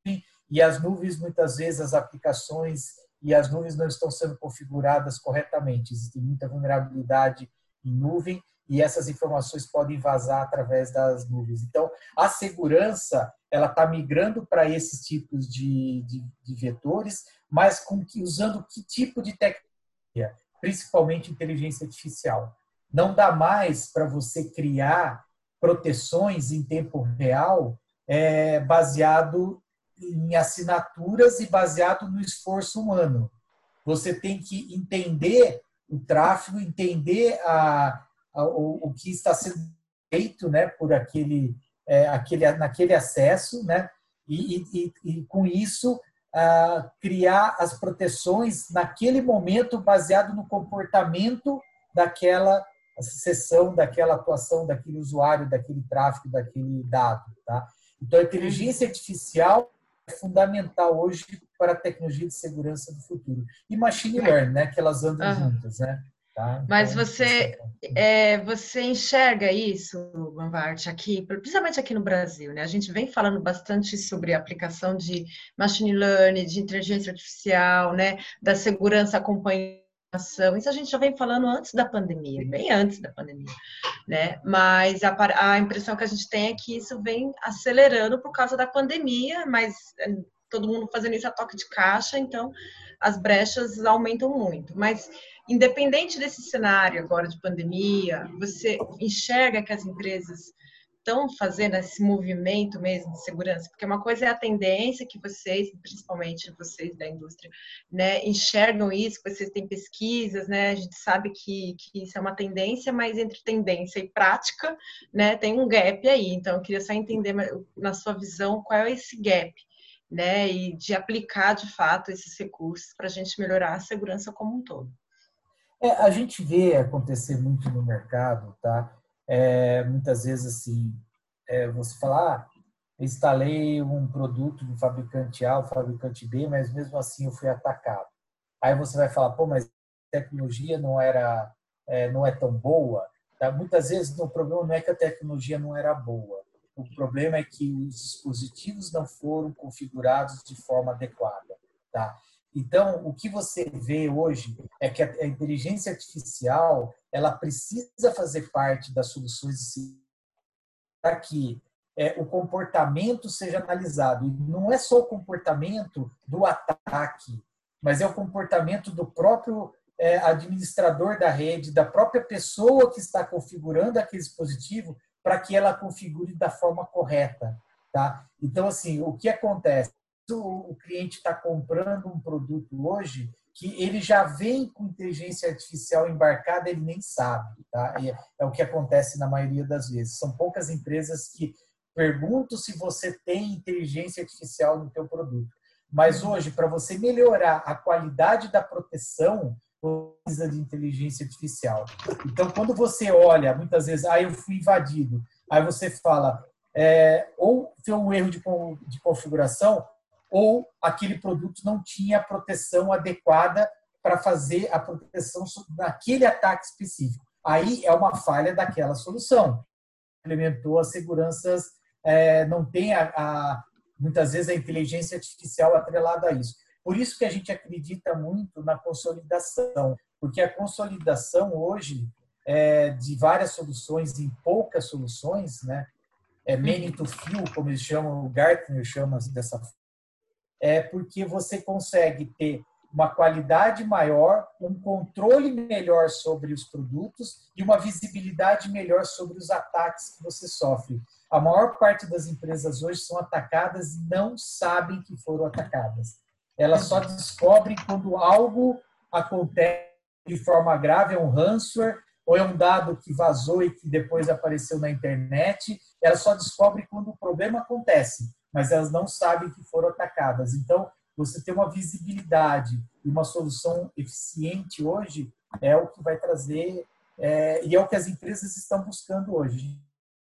e as nuvens, muitas vezes, as aplicações e as nuvens não estão sendo configuradas corretamente. Existe muita vulnerabilidade em nuvem e essas informações podem vazar através das nuvens. Então, a segurança ela está migrando para esses tipos de, de, de vetores, mas com que, usando que tipo de tecnologia? Principalmente inteligência artificial. Não dá mais para você criar proteções em tempo real é, baseado em assinaturas e baseado no esforço humano. Você tem que entender o tráfego, entender a, a, o, o que está sendo feito, né, por aquele, é, aquele, naquele acesso, né, e, e, e com isso a, criar as proteções naquele momento baseado no comportamento daquela sessão, daquela atuação, daquele usuário, daquele tráfego, daquele dado. Tá? Então, a inteligência artificial é fundamental hoje para a tecnologia de segurança do futuro. E machine learning, né, que elas andam uhum. juntas, né? Tá? Então, mas você, é, você enxerga isso, Banvart, aqui, principalmente aqui no Brasil, né? A gente vem falando bastante sobre a aplicação de machine learning, de inteligência artificial, né? Da segurança acompanhada. Isso a gente já vem falando antes da pandemia, bem antes da pandemia, né? Mas a, a impressão que a gente tem é que isso vem acelerando por causa da pandemia, mas todo mundo fazendo isso a toque de caixa, então as brechas aumentam muito. Mas, independente desse cenário agora de pandemia, você enxerga que as empresas estão fazendo esse movimento mesmo de segurança? Porque uma coisa é a tendência que vocês, principalmente vocês da indústria, né, enxergam isso, vocês têm pesquisas, né, a gente sabe que, que isso é uma tendência, mas entre tendência e prática, né, tem um gap aí. Então, eu queria só entender, na sua visão, qual é esse gap, né, e de aplicar, de fato, esses recursos para a gente melhorar a segurança como um todo. É, a gente vê acontecer muito no mercado, tá? É, muitas vezes, assim, é, você fala, ah, instalei um produto do fabricante A, o fabricante B, mas mesmo assim eu fui atacado. Aí você vai falar, pô, mas a tecnologia não era, é, não é tão boa. Tá? Muitas vezes o problema não é que a tecnologia não era boa. O problema é que os dispositivos não foram configurados de forma adequada. Tá? Então, o que você vê hoje é que a inteligência artificial ela precisa fazer parte das soluções para que é, o comportamento seja analisado. E não é só o comportamento do ataque, mas é o comportamento do próprio é, administrador da rede, da própria pessoa que está configurando aquele dispositivo para que ela configure da forma correta. Tá? Então, assim, o que acontece? O cliente está comprando um produto hoje que ele já vem com inteligência artificial embarcada, ele nem sabe. Tá? É, é o que acontece na maioria das vezes. São poucas empresas que perguntam se você tem inteligência artificial no teu produto. Mas hoje, para você melhorar a qualidade da proteção, precisa de inteligência artificial. Então, quando você olha, muitas vezes, ah, eu fui invadido, aí você fala, é, ou foi um erro de, de configuração, ou aquele produto não tinha a proteção adequada para fazer a proteção naquele ataque específico. Aí é uma falha daquela solução. Implementou as seguranças, é, não tem a, a, muitas vezes a inteligência artificial atrelada a isso. Por isso que a gente acredita muito na consolidação, porque a consolidação hoje é, de várias soluções em poucas soluções, né, é many to few, como eles chamam, o Gartner chama dessa forma, é porque você consegue ter uma qualidade maior, um controle melhor sobre os produtos e uma visibilidade melhor sobre os ataques que você sofre. A maior parte das empresas hoje são atacadas e não sabem que foram atacadas. Elas só descobrem quando algo acontece de forma grave, é um ransomware, ou é um dado que vazou e que depois apareceu na internet. Elas só descobrem quando o problema acontece, mas elas não sabem que foram atacadas. Então, você ter uma visibilidade e uma solução eficiente hoje é o que vai trazer, é, e é o que as empresas estão buscando hoje.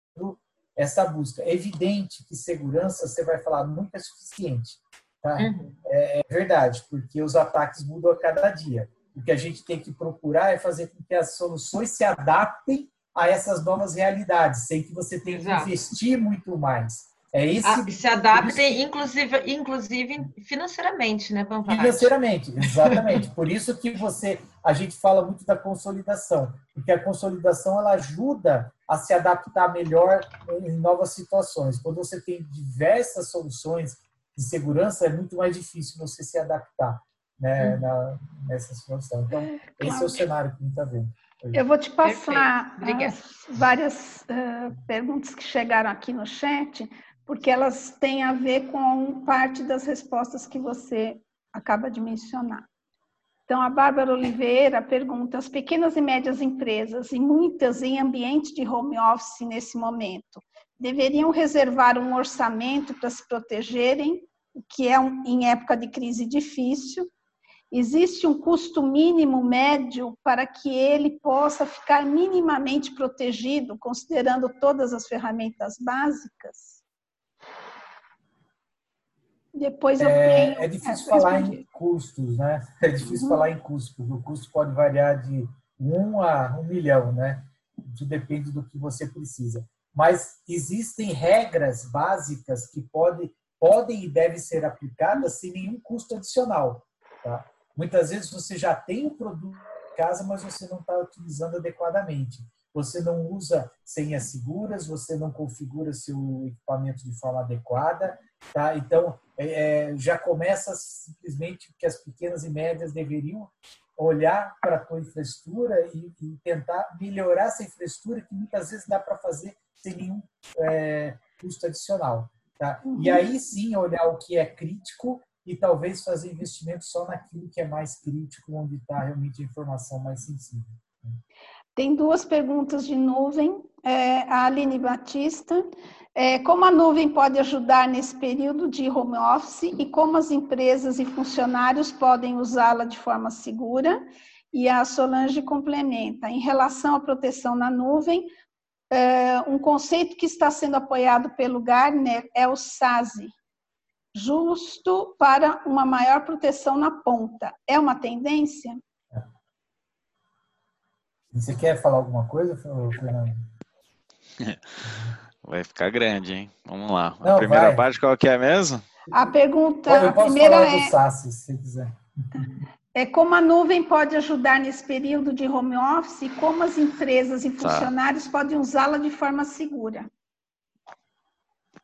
Essa busca. É evidente que segurança, você vai falar, nunca é suficiente. Tá? Uhum. É, é verdade, porque os ataques mudam a cada dia. O que a gente tem que procurar é fazer com que as soluções se adaptem a essas novas realidades, sem que você tenha que investir muito mais. É esse, ah, se adaptem, inclusive, inclusive financeiramente, né, Pampati? Financeiramente, exatamente. Por isso que você, a gente fala muito da consolidação, porque a consolidação ela ajuda a se adaptar melhor em novas situações. Quando você tem diversas soluções de segurança, é muito mais difícil você se adaptar, né, hum. na, nessa situação. Então, esse é o cenário que a gente está vendo. Eu vou te passar várias uh, perguntas que chegaram aqui no chat, porque elas têm a ver com parte das respostas que você acaba de mencionar. Então, a Bárbara Oliveira pergunta, as pequenas e médias empresas, e muitas em ambiente de home office nesse momento, deveriam reservar um orçamento para se protegerem, o que é um, em época de crise difícil? Existe um custo mínimo médio para que ele possa ficar minimamente protegido, considerando todas as ferramentas básicas? Depois eu é, tenho... é difícil é, falar em custos, né? É difícil uhum. falar em custos, porque o custo pode variar de um a um milhão, né? Isso depende do que você precisa. Mas existem regras básicas que podem, podem e devem ser aplicadas sem nenhum custo adicional, tá? Muitas vezes você já tem o produto em casa, mas você não está utilizando adequadamente. Você não usa senhas seguras, você não configura seu equipamento de forma adequada, tá? Então, é, já começa simplesmente que as pequenas e médias deveriam olhar para a tua infraestrutura e, e tentar melhorar essa infraestrutura, que muitas vezes dá para fazer sem nenhum é, custo adicional, tá? Uhum. E aí sim olhar o que é crítico e talvez fazer investimento só naquilo que é mais crítico, onde está realmente a informação mais sensível. Tem duas perguntas de nuvem. É, a Aline Batista. É, como a nuvem pode ajudar nesse período de home office e como as empresas e funcionários podem usá-la de forma segura? E a Solange complementa. Em relação à proteção na nuvem, é, um conceito que está sendo apoiado pelo Gartner é o SASE, justo para uma maior proteção na ponta. É uma tendência? Você quer falar alguma coisa, Fernando? Vai ficar grande, hein? Vamos lá. Não, a primeira vai. parte qual que é mesmo? A pergunta... Eu posso a primeira falar é, do SASE, se quiser. É como a nuvem pode ajudar nesse período de home office e como as empresas e funcionários tá. podem usá-la de forma segura.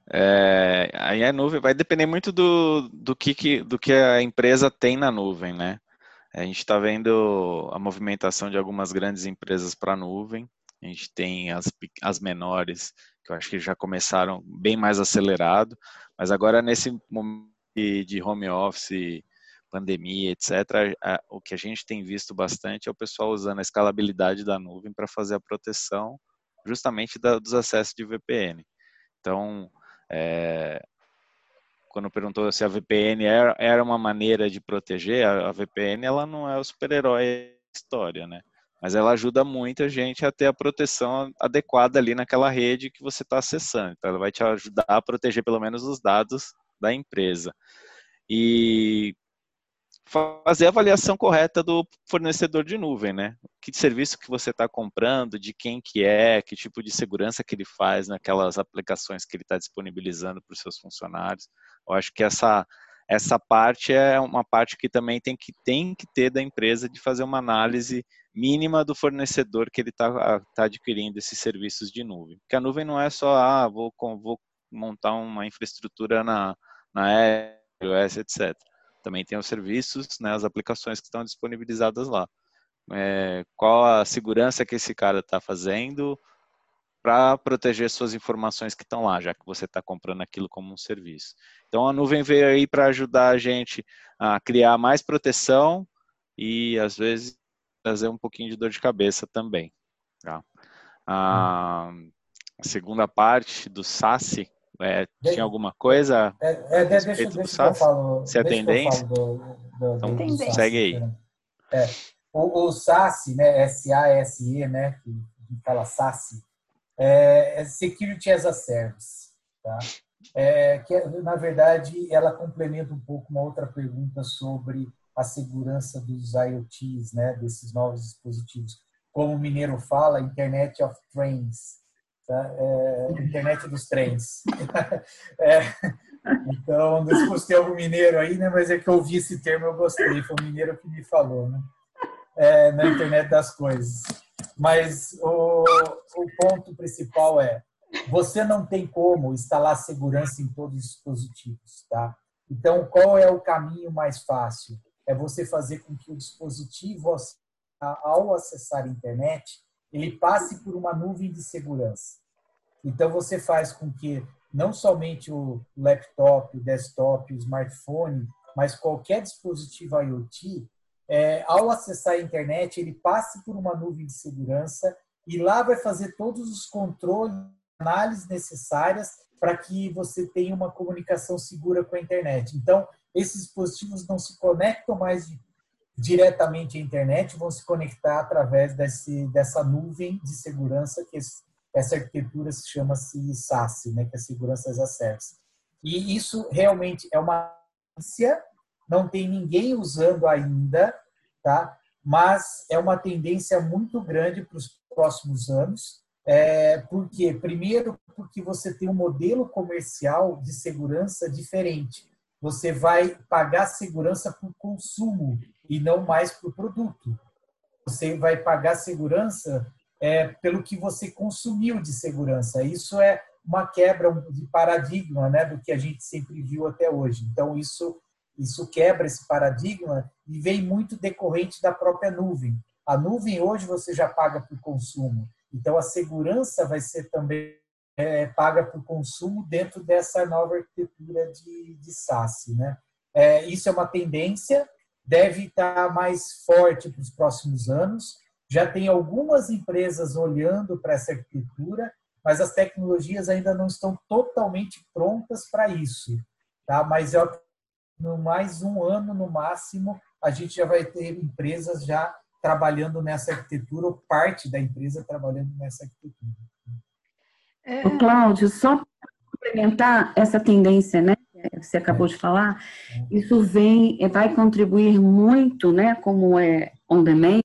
É, aí a nuvem vai depender muito do, do, que, que, do que a empresa tem na nuvem, né? A gente está vendo a movimentação de algumas grandes empresas para a nuvem. A gente tem as, as menores, que eu acho que já começaram bem mais acelerado, mas agora nesse momento de home office, pandemia, etcétera, a, o que a gente tem visto bastante é o pessoal usando a escalabilidade da nuvem para fazer a proteção justamente da, dos acessos de V P N. Então, é, quando perguntou se a V P N era, era uma maneira de proteger, a, a V P N ela não é o super-herói da história, né? Mas ela ajuda muita gente a ter a proteção adequada ali naquela rede que você está acessando. Então, ela vai te ajudar a proteger pelo menos os dados da empresa. E fazer a avaliação correta do fornecedor de nuvem, né? Que serviço que você está comprando, de quem que é, que tipo de segurança que ele faz naquelas aplicações que ele está disponibilizando para os seus funcionários. Eu acho que essa, essa parte é uma parte que também tem que, tem que ter da empresa de fazer uma análise mínima do fornecedor que ele está tá adquirindo esses serviços de nuvem. Porque a nuvem não é só, ah, vou, vou montar uma infraestrutura na, na A W S, etcétera. Também tem os serviços, né, as aplicações que estão disponibilizadas lá. É, qual a segurança que esse cara está fazendo para proteger suas informações que estão lá, já que você está comprando aquilo como um serviço. Então, a nuvem veio aí para ajudar a gente a criar mais proteção e, às vezes, trazer um pouquinho de dor de cabeça também. Tá? A segunda parte do SASE, É, tinha alguma coisa é, é, a deixa, respeito deixa do que eu SaaS? falo, Se é deixa que eu tendência? falo do, do, Então, do, do SaaS, segue aí. É, o, o SASE, né, S A S E, né, que a gente fala SASE, é, é Security as a Service, tá? É, que, na verdade, ela complementa um pouco uma outra pergunta sobre a segurança dos IoTs, né, desses novos dispositivos. Como o mineiro fala, Internet of Trains, tá? É, internet dos trens. É, então, não sei se tem algum mineiro aí, né, mas é que eu ouvi esse termo, eu gostei, foi o mineiro que me falou, né? É, na internet das coisas. Mas o, o ponto principal é, você não tem como instalar segurança em todos os dispositivos, tá? Então, qual é o caminho mais fácil? É você fazer com que o dispositivo, ao acessar a internet, ele passe por uma nuvem de segurança. Então, você faz com que não somente o laptop, o desktop, o smartphone, mas qualquer dispositivo IoT, é, ao acessar a internet, ele passe por uma nuvem de segurança e lá vai fazer todos os controles, análises necessárias para que você tenha uma comunicação segura com a internet. Então, esses dispositivos não se conectam mais diretamente à internet, vão se conectar através desse, dessa nuvem de segurança, que essa arquitetura se chama-se SASE, né, que é Segurança as a Service. E isso realmente é uma tendência, não tem ninguém usando ainda, tá? Mas é uma tendência muito grande para os próximos anos. É, por quê? Primeiro, porque você tem um modelo comercial de segurança diferente. Você vai pagar segurança por consumo e não mais por produto. Você vai pagar segurança é, pelo que você consumiu de segurança. Isso é uma quebra de paradigma, né, do que a gente sempre viu até hoje. Então, isso, isso quebra esse paradigma e vem muito decorrente da própria nuvem. A nuvem hoje você já paga por consumo. Então, a segurança vai ser também é, paga por consumo dentro dessa nova arquitetura de, de SASE, né? É, isso é uma tendência, deve estar mais forte para os próximos anos. Já tem algumas empresas olhando para essa arquitetura, mas as tecnologias ainda não estão totalmente prontas para isso, tá? Mas eu, no mais um ano, no máximo, a gente já vai ter empresas já trabalhando nessa arquitetura, ou parte da empresa trabalhando nessa arquitetura. É... O Cláudio, só para complementar essa tendência, né, que você acabou é. de falar, é. isso vem, vai contribuir muito, né, como é on demand,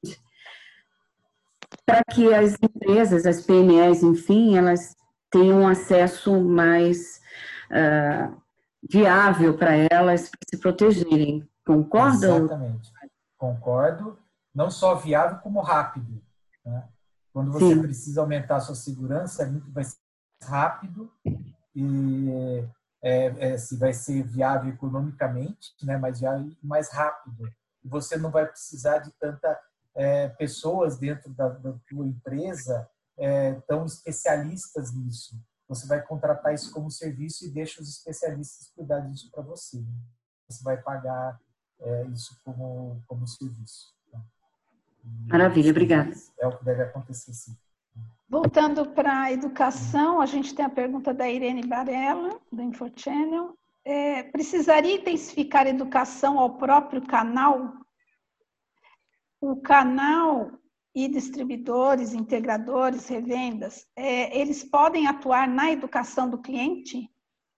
para que as empresas, as P M Es, enfim, elas tenham um acesso mais uh, viável para elas para se protegerem. Concorda? Exatamente. Concordo. Não só viável, como rápido. Né? Quando você Sim. precisa aumentar a sua segurança, vai ser rápido e e, é, é, se vai ser viável economicamente, né, mais viável e mais rápido. Você não vai precisar de tanta é, pessoas dentro da, da tua empresa é, tão especialistas nisso. Você vai contratar isso como serviço e deixa os especialistas cuidar disso para você. Você vai pagar é, isso como, como serviço. Maravilha, obrigada. É o que deve acontecer, sim. Voltando para a educação, a gente tem a pergunta da Irene Barella, do InfoChannel. É, precisaria intensificar a educação ao próprio canal? O canal e distribuidores, integradores, revendas, é, eles podem atuar na educação do cliente?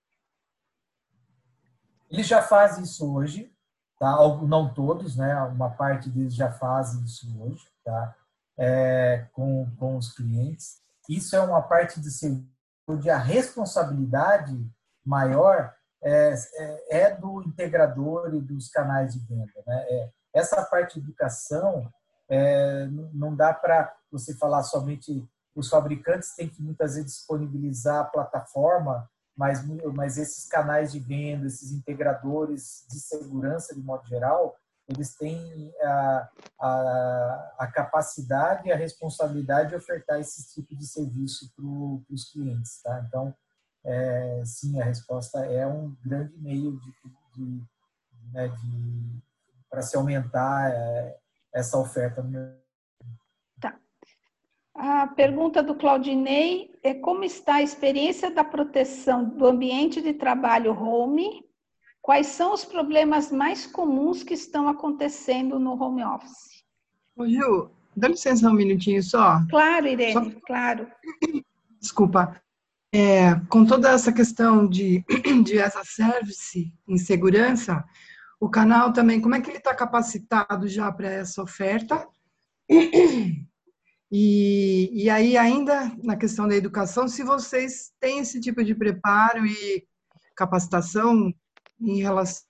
Eles já fazem isso hoje, tá? Não todos, né? Uma parte deles já fazem isso hoje, tá? É, com, com os clientes. Isso é uma parte de serviço onde a responsabilidade maior é, é, é do integrador e dos canais de venda, né? É, essa parte de educação é, não dá para você falar somente os fabricantes têm que muitas vezes disponibilizar a plataforma, mas, mas esses canais de venda, esses integradores de segurança, de modo geral, eles têm a, a, a capacidade e a responsabilidade de ofertar esse tipo de serviço para os clientes. Tá? Então, é, sim, a resposta é um grande meio de, de, né, de, para se aumentar é, essa oferta. Tá. A pergunta do Claudinei é como está a experiência da proteção do ambiente de trabalho home? Quais são os problemas mais comuns que estão acontecendo no home office? Ô, Ju, dá licença um minutinho só. Claro, Irene, só... claro. Desculpa. É, com toda essa questão de, de as a service em segurança, o canal também, como é que ele está capacitado já para essa oferta? E, e aí, ainda na questão da educação, se vocês têm esse tipo de preparo e capacitação em relação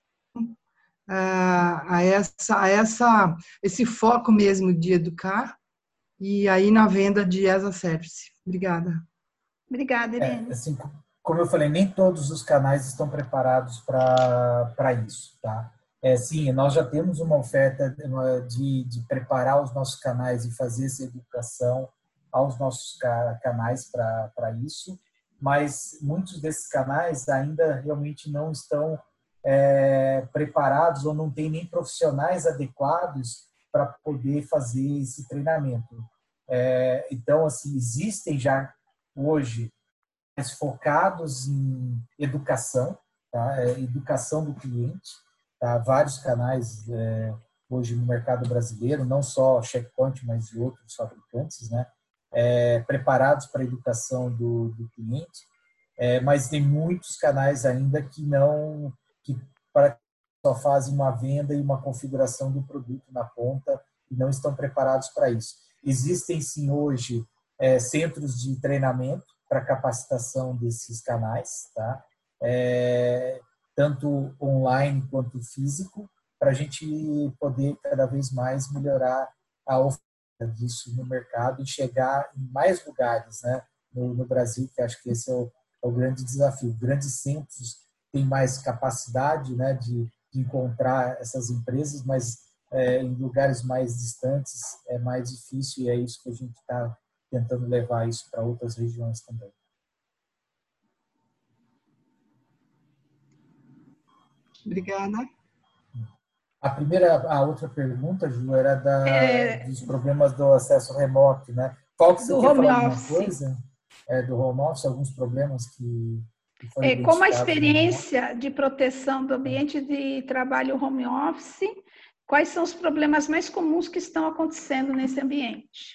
a, a, essa, a essa, esse foco mesmo de educar e aí na venda de as a service. Obrigada. Obrigada, Irene. É, assim, como eu falei, nem todos os canais estão preparados para isso, tá? É, sim, nós já temos uma oferta de, de preparar os nossos canais e fazer essa educação aos nossos canais para isso, mas muitos desses canais ainda realmente não estão é, preparados ou não têm nem profissionais adequados para poder fazer esse treinamento. É, então, assim, existem já hoje mais focados em educação, tá? É, educação do cliente, tá? Vários canais é, hoje no mercado brasileiro, não só Checkpoint, mas de outros fabricantes, né? É, preparados para a educação do, do cliente, é, mas tem muitos canais ainda que não, que para, só fazem uma venda e uma configuração do produto na ponta e não estão preparados para isso. Existem sim hoje é, centros de treinamento para capacitação desses canais, tá? É, tanto online quanto físico, para a gente poder cada vez mais melhorar a oferta disso no mercado e chegar em mais lugares, né, no, no Brasil, que acho que esse é o, é o grande desafio. Grandes centros têm mais capacidade, né, de, de encontrar essas empresas, mas é, em lugares mais distantes é mais difícil e é isso que a gente está tentando levar isso para outras regiões também. Obrigada. A primeira, a outra pergunta, Ju, era da, é, dos problemas do acesso remoto, né? Qual que você do quer home falar alguma office. coisa? É, do home office, alguns problemas que, que foram é, Como a identificados no home experiência de proteção do ambiente de trabalho home office, quais são os problemas mais comuns que estão acontecendo nesse ambiente?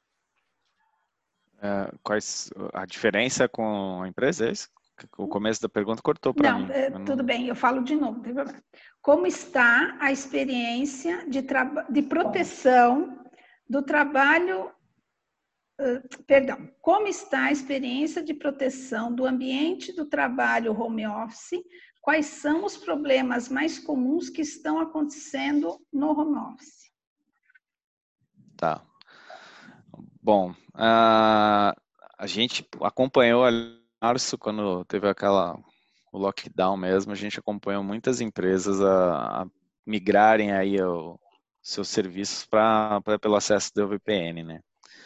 É, quais a diferença com a empresa? É isso? O começo da pergunta cortou para mim. Não, é, não... tudo bem, eu falo de novo, não tem problema. Como está a experiência de, de proteção do trabalho, uh, perdão, como está a experiência de proteção do ambiente do trabalho home office? Quais são os problemas mais comuns que estão acontecendo no home office? Tá. Bom, a, a gente acompanhou março, quando teve aquela, o lockdown mesmo, a gente acompanhou muitas empresas a, a migrarem aí os seus serviços para pelo acesso do V P N, né?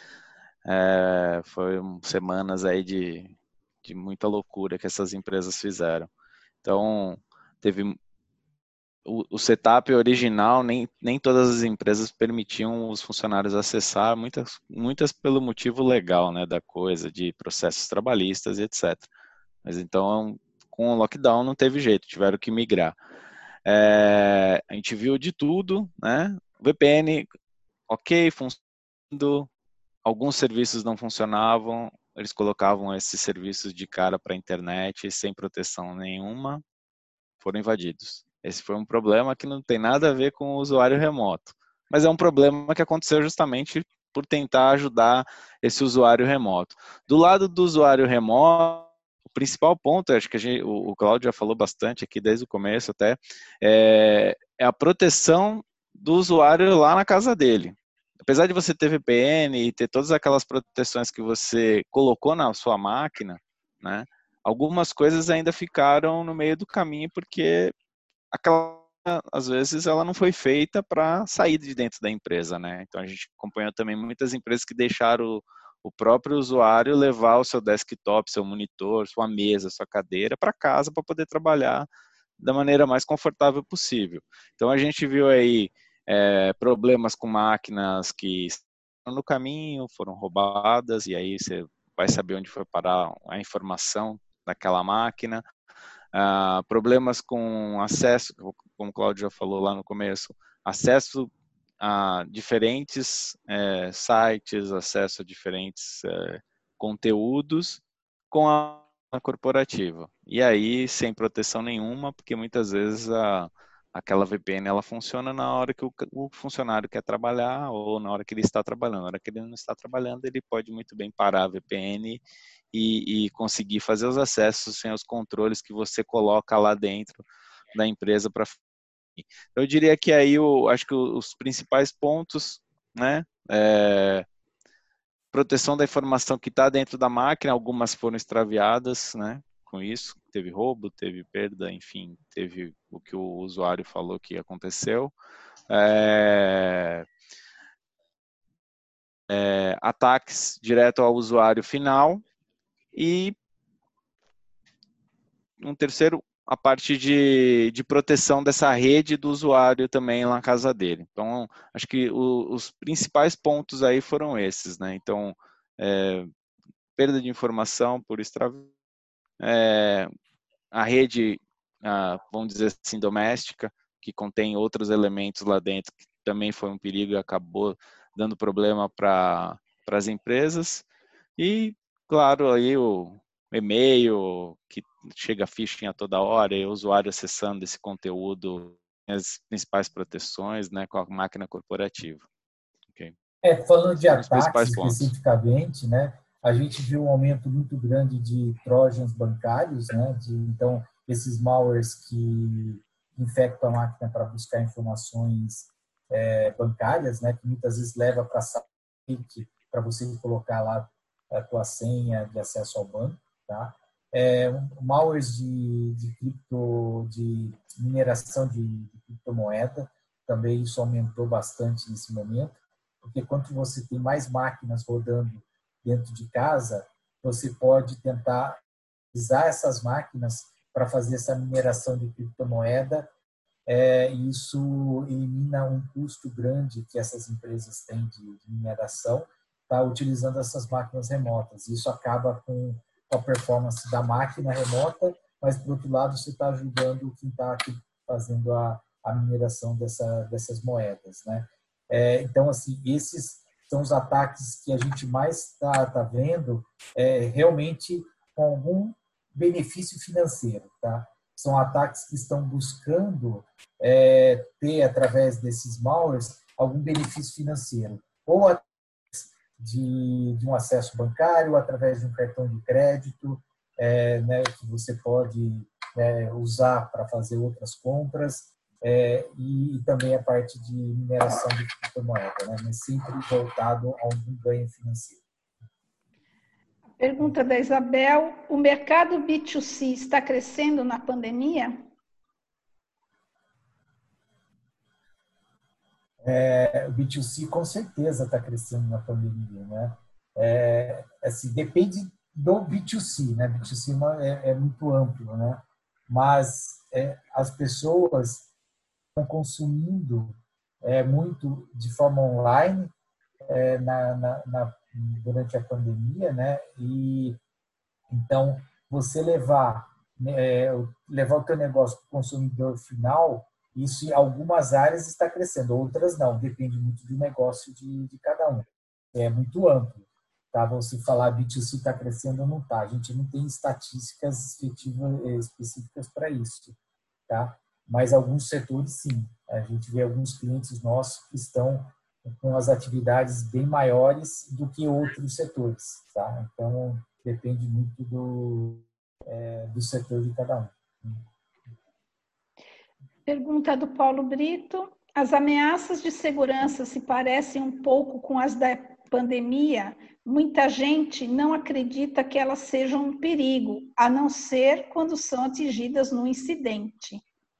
É, foi semanas aí de, de muita loucura que essas empresas fizeram. Então, teve o, o setup original, nem, nem todas as empresas permitiam os funcionários acessar, muitas, muitas pelo motivo legal, né, da coisa, de processos trabalhistas e etcétera. Mas então, com o lockdown não teve jeito, tiveram que migrar. É, a gente viu de tudo, né? V P N, ok, funcionando, alguns serviços não funcionavam, eles colocavam esses serviços de cara para a internet sem proteção nenhuma, foram invadidos. Esse foi um problema que não tem nada a ver com o usuário remoto, mas é um problema que aconteceu justamente por tentar ajudar esse usuário remoto. Do lado do usuário remoto, o principal ponto, acho que a gente, o Cláudio já falou bastante aqui desde o começo até, é, é a proteção do usuário lá na casa dele. Apesar de você ter V P N e ter todas aquelas proteções que você colocou na sua máquina, né, algumas coisas ainda ficaram no meio do caminho porque aquela, às vezes ela não foi feita para sair de dentro da empresa, né? Então a gente acompanhou também muitas empresas que deixaram o, o próprio usuário levar o seu desktop, seu monitor, sua mesa, sua cadeira para casa para poder trabalhar da maneira mais confortável possível. Então a gente viu aí é, problemas com máquinas que estão no caminho, foram roubadas, e aí você vai saber onde foi parar a informação daquela máquina. Uh, problemas com acesso, como o Cláudio já falou lá no começo, acesso a diferentes é, sites, acesso a diferentes é, conteúdos com a, a corporativa. E aí, sem proteção nenhuma, porque muitas vezes a, aquela V P N ela funciona na hora que o, o funcionário quer trabalhar ou na hora que ele está trabalhando. Na hora que ele não está trabalhando, ele pode muito bem parar a V P N E, e conseguir fazer os acessos sem os controles que você coloca lá dentro da empresa para. Eu diria que aí eu acho que os principais pontos, né, é, proteção da informação que está dentro da máquina, algumas foram extraviadas, né, com isso, teve roubo, teve perda, enfim, teve o que o usuário falou que aconteceu. É, é, ataques direto ao usuário final. E um terceiro, a parte de, de proteção dessa rede do usuário também lá na casa dele. Então, acho que o, os principais pontos aí foram esses, né? Então, é, perda de informação por extravio, é, a rede, a, vamos dizer assim, doméstica, que contém outros elementos lá dentro, que também foi um perigo e acabou dando problema para as empresas. E, claro, aí o e-mail, que chega phishing a toda hora, e o usuário acessando esse conteúdo, as principais proteções, né, com a máquina corporativa. Okay. É, falando de ataques especificamente, né, a gente viu um aumento muito grande de trojans bancários, né, de, então, esses malwares que infectam a máquina para buscar informações é, bancárias, né, que muitas vezes leva para site para você colocar lá a tua senha de acesso ao banco, tá? É, malwares de, de cripto, de mineração de, de criptomoeda, também isso aumentou bastante nesse momento, porque quando você tem mais máquinas rodando dentro de casa, você pode tentar usar essas máquinas para fazer essa mineração de criptomoeda, é, e isso elimina um custo grande que essas empresas têm de, de mineração, tá, utilizando essas máquinas remotas. Isso acaba com a performance da máquina remota, mas, por outro lado, você está ajudando quem está aqui fazendo a, a mineração dessa, dessas moedas, né? É, então, assim, esses são os ataques que a gente mais está tá vendo, é, realmente com algum benefício financeiro, tá? São ataques que estão buscando é, ter, através desses malwares, algum benefício financeiro. Ou a De, de um acesso bancário, através de um cartão de crédito, é, né, que você pode é, usar para fazer outras compras, é, e, e também a parte de mineração de criptomoeda, né, mas sempre voltado a algum ganho financeiro. Pergunta da Isabel: o mercado B dois C está crescendo na pandemia? É, o B dois C com certeza está crescendo na pandemia, né? É, assim, depende do B dois C, né? B dois C é, é muito amplo, né? Mas é, as pessoas estão consumindo é, muito de forma online é, na, na, na, durante a pandemia, né? E então você levar é, levar o teu negócio para o consumidor final, isso em algumas áreas está crescendo, outras não, depende muito do negócio de, de cada um. É muito amplo. Tá? Você falar B dois C está crescendo ou não está. A gente não tem estatísticas efetivas, específicas para isso. Tá? Mas alguns setores, sim. A gente vê alguns clientes nossos que estão com as atividades bem maiores do que outros setores. Tá? Então, depende muito do, é, do setor de cada um. Pergunta do Paulo Brito: as ameaças de segurança se parecem um pouco com as da pandemia? Muita gente não acredita que elas sejam um perigo, a não ser quando são atingidas no incidente.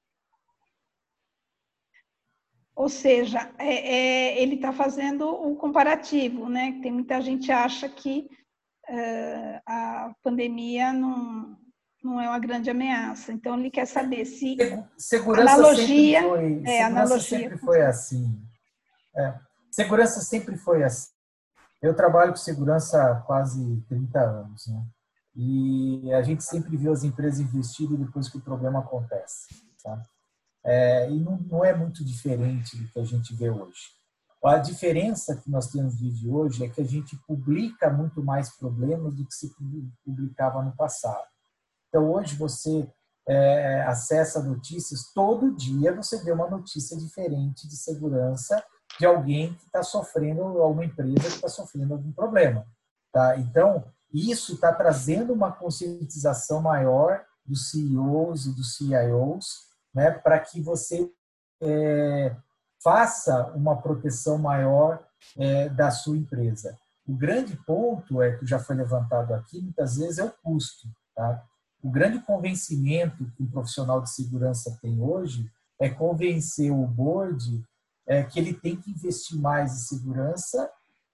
Ou seja, é, é, ele está fazendo um comparativo, né? Tem muita gente que acha que uh, a pandemia não, não é uma grande ameaça. Então, ele quer saber se segurança analogia, sempre foi, é, segurança analogia sempre foi assim. É, segurança sempre foi assim. Eu trabalho com segurança há quase trinta anos, né? E a gente sempre viu as empresas investirem depois que o problema acontece, tá? É, e não, não é muito diferente do que a gente vê hoje. A diferença que nós temos de hoje é que a gente publica muito mais problemas do que se publicava no passado. Então, hoje você é, acessa notícias, todo dia você vê uma notícia diferente de segurança de alguém que está sofrendo, alguma empresa que está sofrendo algum problema. Tá? Então, isso está trazendo uma conscientização maior dos C E Os e dos C I Os, né, para que você é, faça uma proteção maior é, da sua empresa. O grande ponto, é que já foi levantado aqui, muitas vezes é o custo. Tá? O grande convencimento que um profissional de segurança tem hoje é convencer o board é, que ele tem que investir mais em segurança,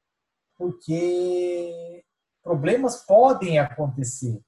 porque problemas podem acontecer.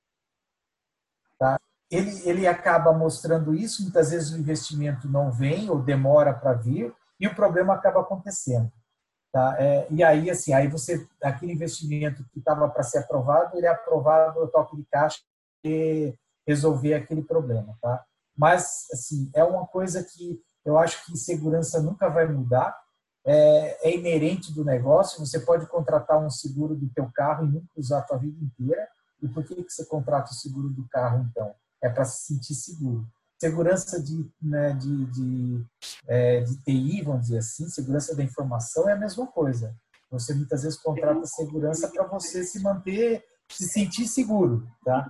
Tá? Ele, ele acaba mostrando isso, muitas vezes o investimento não vem ou demora para vir e o problema acaba acontecendo. Tá? É, e aí, assim, aí você, aquele investimento que estava para ser aprovado, ele é aprovado no toque de caixa e resolver aquele problema. Tá? Mas, assim, é uma coisa que eu acho que segurança nunca vai mudar, é, é inerente do negócio. Você pode contratar um seguro do teu carro e nunca usar a tua vida inteira. E por que que você contrata o seguro do carro, então? É para se sentir seguro. Segurança de, né, de, de, é, de T I, vamos dizer assim, segurança da informação é a mesma coisa. Você muitas vezes contrata segurança para você se manter, se sentir seguro. Tá?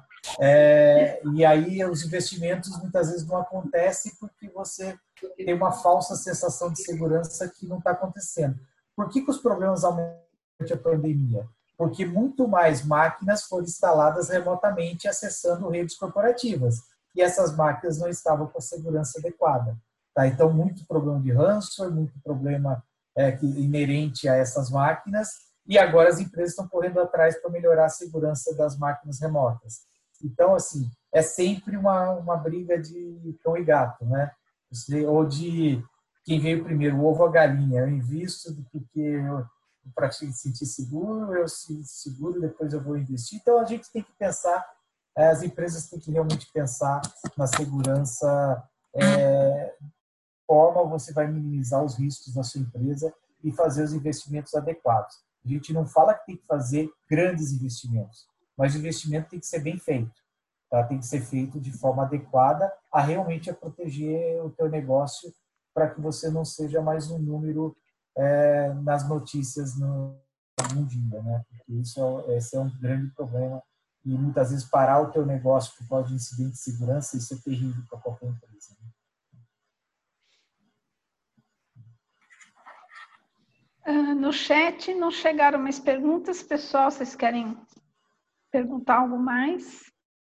É, e aí os investimentos muitas vezes não acontecem porque você tem uma falsa sensação de segurança que não está acontecendo. Por que que os problemas aumentam durante a pandemia? Porque muito mais máquinas foram instaladas remotamente acessando redes corporativas. E essas máquinas não estavam com a segurança adequada. Tá? Então, muito problema de ransomware, muito problema é, que, inerente a essas máquinas, e agora as empresas estão correndo atrás para melhorar a segurança das máquinas remotas. Então, assim, é sempre uma, uma briga de cão e gato, né? Ou de quem veio primeiro, o ovo ou a galinha. Eu invisto porque eu, para se sentir seguro, eu se seguro, depois eu vou investir. Então, a gente tem que pensar, as empresas têm que realmente pensar na segurança, é, forma você vai minimizar os riscos da sua empresa e fazer os investimentos adequados. A gente não fala que tem que fazer grandes investimentos, mas o investimento tem que ser bem feito. Tá? Tem que ser feito de forma adequada a realmente a proteger o teu negócio para que você não seja mais um número é, nas notícias no mundinho, né? Porque isso é, esse é um grande problema e muitas vezes parar o teu negócio por causa de incidente de segurança, isso é terrível para qualquer empresa. Né? No chat não chegaram mais perguntas, pessoal, vocês querem perguntar algo mais?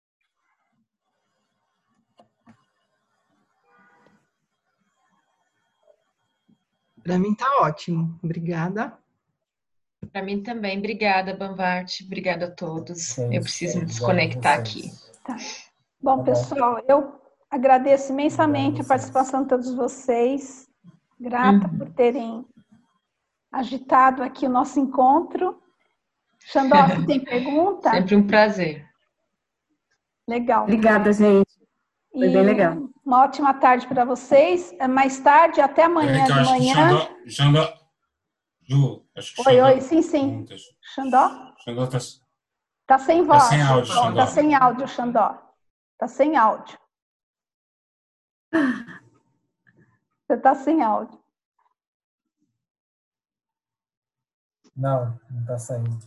Para mim está ótimo. Obrigada. Para mim também. Obrigada, Banvart. Obrigada a todos. Sim, Eu preciso me obrigado a desconectar vocês. aqui. Tá. Bom, Tá bom. pessoal, eu agradeço imensamente a Obrigado a vocês. participação de todos vocês. Grata Uhum. por terem agitado aqui o nosso encontro. Xandó, você tem pergunta? Sempre um prazer. Legal. Obrigada, gente. Foi E bem legal. uma ótima tarde para vocês. Mais tarde, até amanhã Peraí, que eu de acho que manhã. Xandó, Xandó, Ju, acho que Oi, Xandó, oi, sim, sim. perguntas. Xandó? Xandó tá, Tá sem tá voz. sem áudio, Ó, Xandó. tá sem áudio, Xandó. Tá sem áudio. Você tá sem áudio. Não, não está saindo.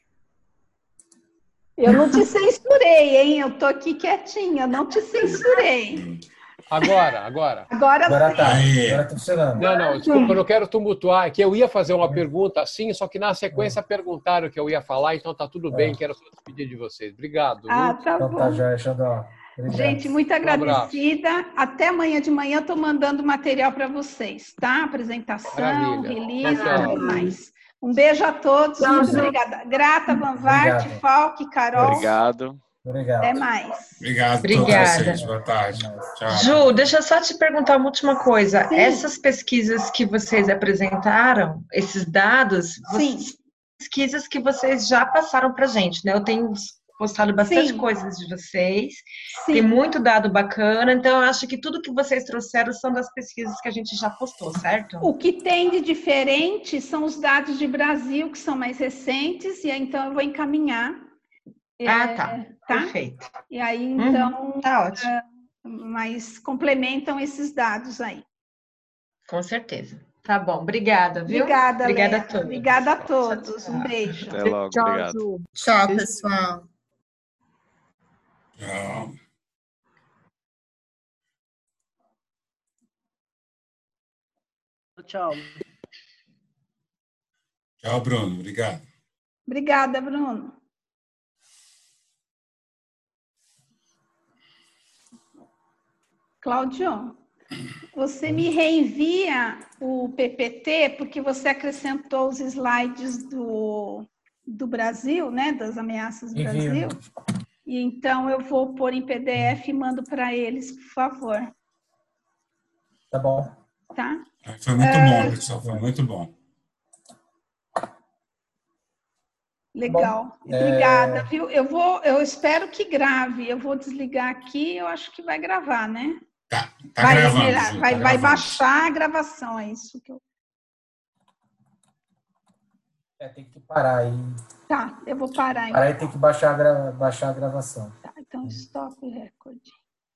Eu não te censurei, hein? Eu tô aqui quietinha, não te censurei. Agora, agora. Agora Agora sim. tá, Aí. agora tá funcionando. Não, não, desculpa, eu não quero tumultuar. É que eu ia fazer uma pergunta assim, só que na sequência perguntaram o que eu ia falar, então tá tudo bem, quero só despedir de vocês. Obrigado. Ah, viu? tá Então tá, bom. Joia, Xandó. Obrigado. Gente, muito Um abraço. agradecida. Até amanhã de manhã eu tô mandando material para vocês, tá? Apresentação, Maravilha. release, Tchau, tchau. tudo mais. Um beijo a todos, Tchau, muito Ju. obrigada. Grata, Banvart, Obrigado. Falk, Carol. Obrigado. Obrigado. Até mais. Obrigado a todos Obrigada. vocês. Boa tarde. Tchau. Ju, deixa eu só te perguntar uma última coisa. Sim. Essas pesquisas que vocês apresentaram, esses dados, Sim. vocês- pesquisas que vocês já passaram para a gente, né? Eu tenho postado bastante Sim. coisas de vocês, Sim. tem muito dado bacana, então eu acho que tudo que vocês trouxeram são das pesquisas que a gente já postou, certo? O que tem de diferente são os dados de Brasil, que são mais recentes, e aí, então eu vou encaminhar. Ah, É, tá. tá? Perfeito. E aí, Uhum, então, tá ótimo. mas complementam esses dados aí. Com certeza. Tá bom, obrigada, viu? Obrigada, Obrigada Léa. a todos. Obrigada a todos. Tchau, Um tchau. beijo. Até logo. Obrigado. Ju. Tchau, pessoal. Tchau. Tchau. Tchau, Bruno. Obrigado. Obrigada, Bruno. Cláudio, você me reenvia o P P T, porque você acrescentou os slides do, do Brasil, né, das ameaças do Envio. Brasil. E então eu vou pôr em P D F e mando para eles, por favor. Tá bom. Tá? Foi muito bom, pessoal. Foi muito bom. Legal. Bom, Obrigada, é... viu? Eu vou, eu espero que grave. Eu vou desligar aqui, eu acho que vai gravar, né? Tá, tá vai, gravando, virar- Ju, vai, tá vai gravando. baixar a gravação, é isso que eu. É, tem que parar aí. Tá, eu vou parar. Parar Então, e tem que baixar a, gra... baixar a gravação. tá, então stop recording.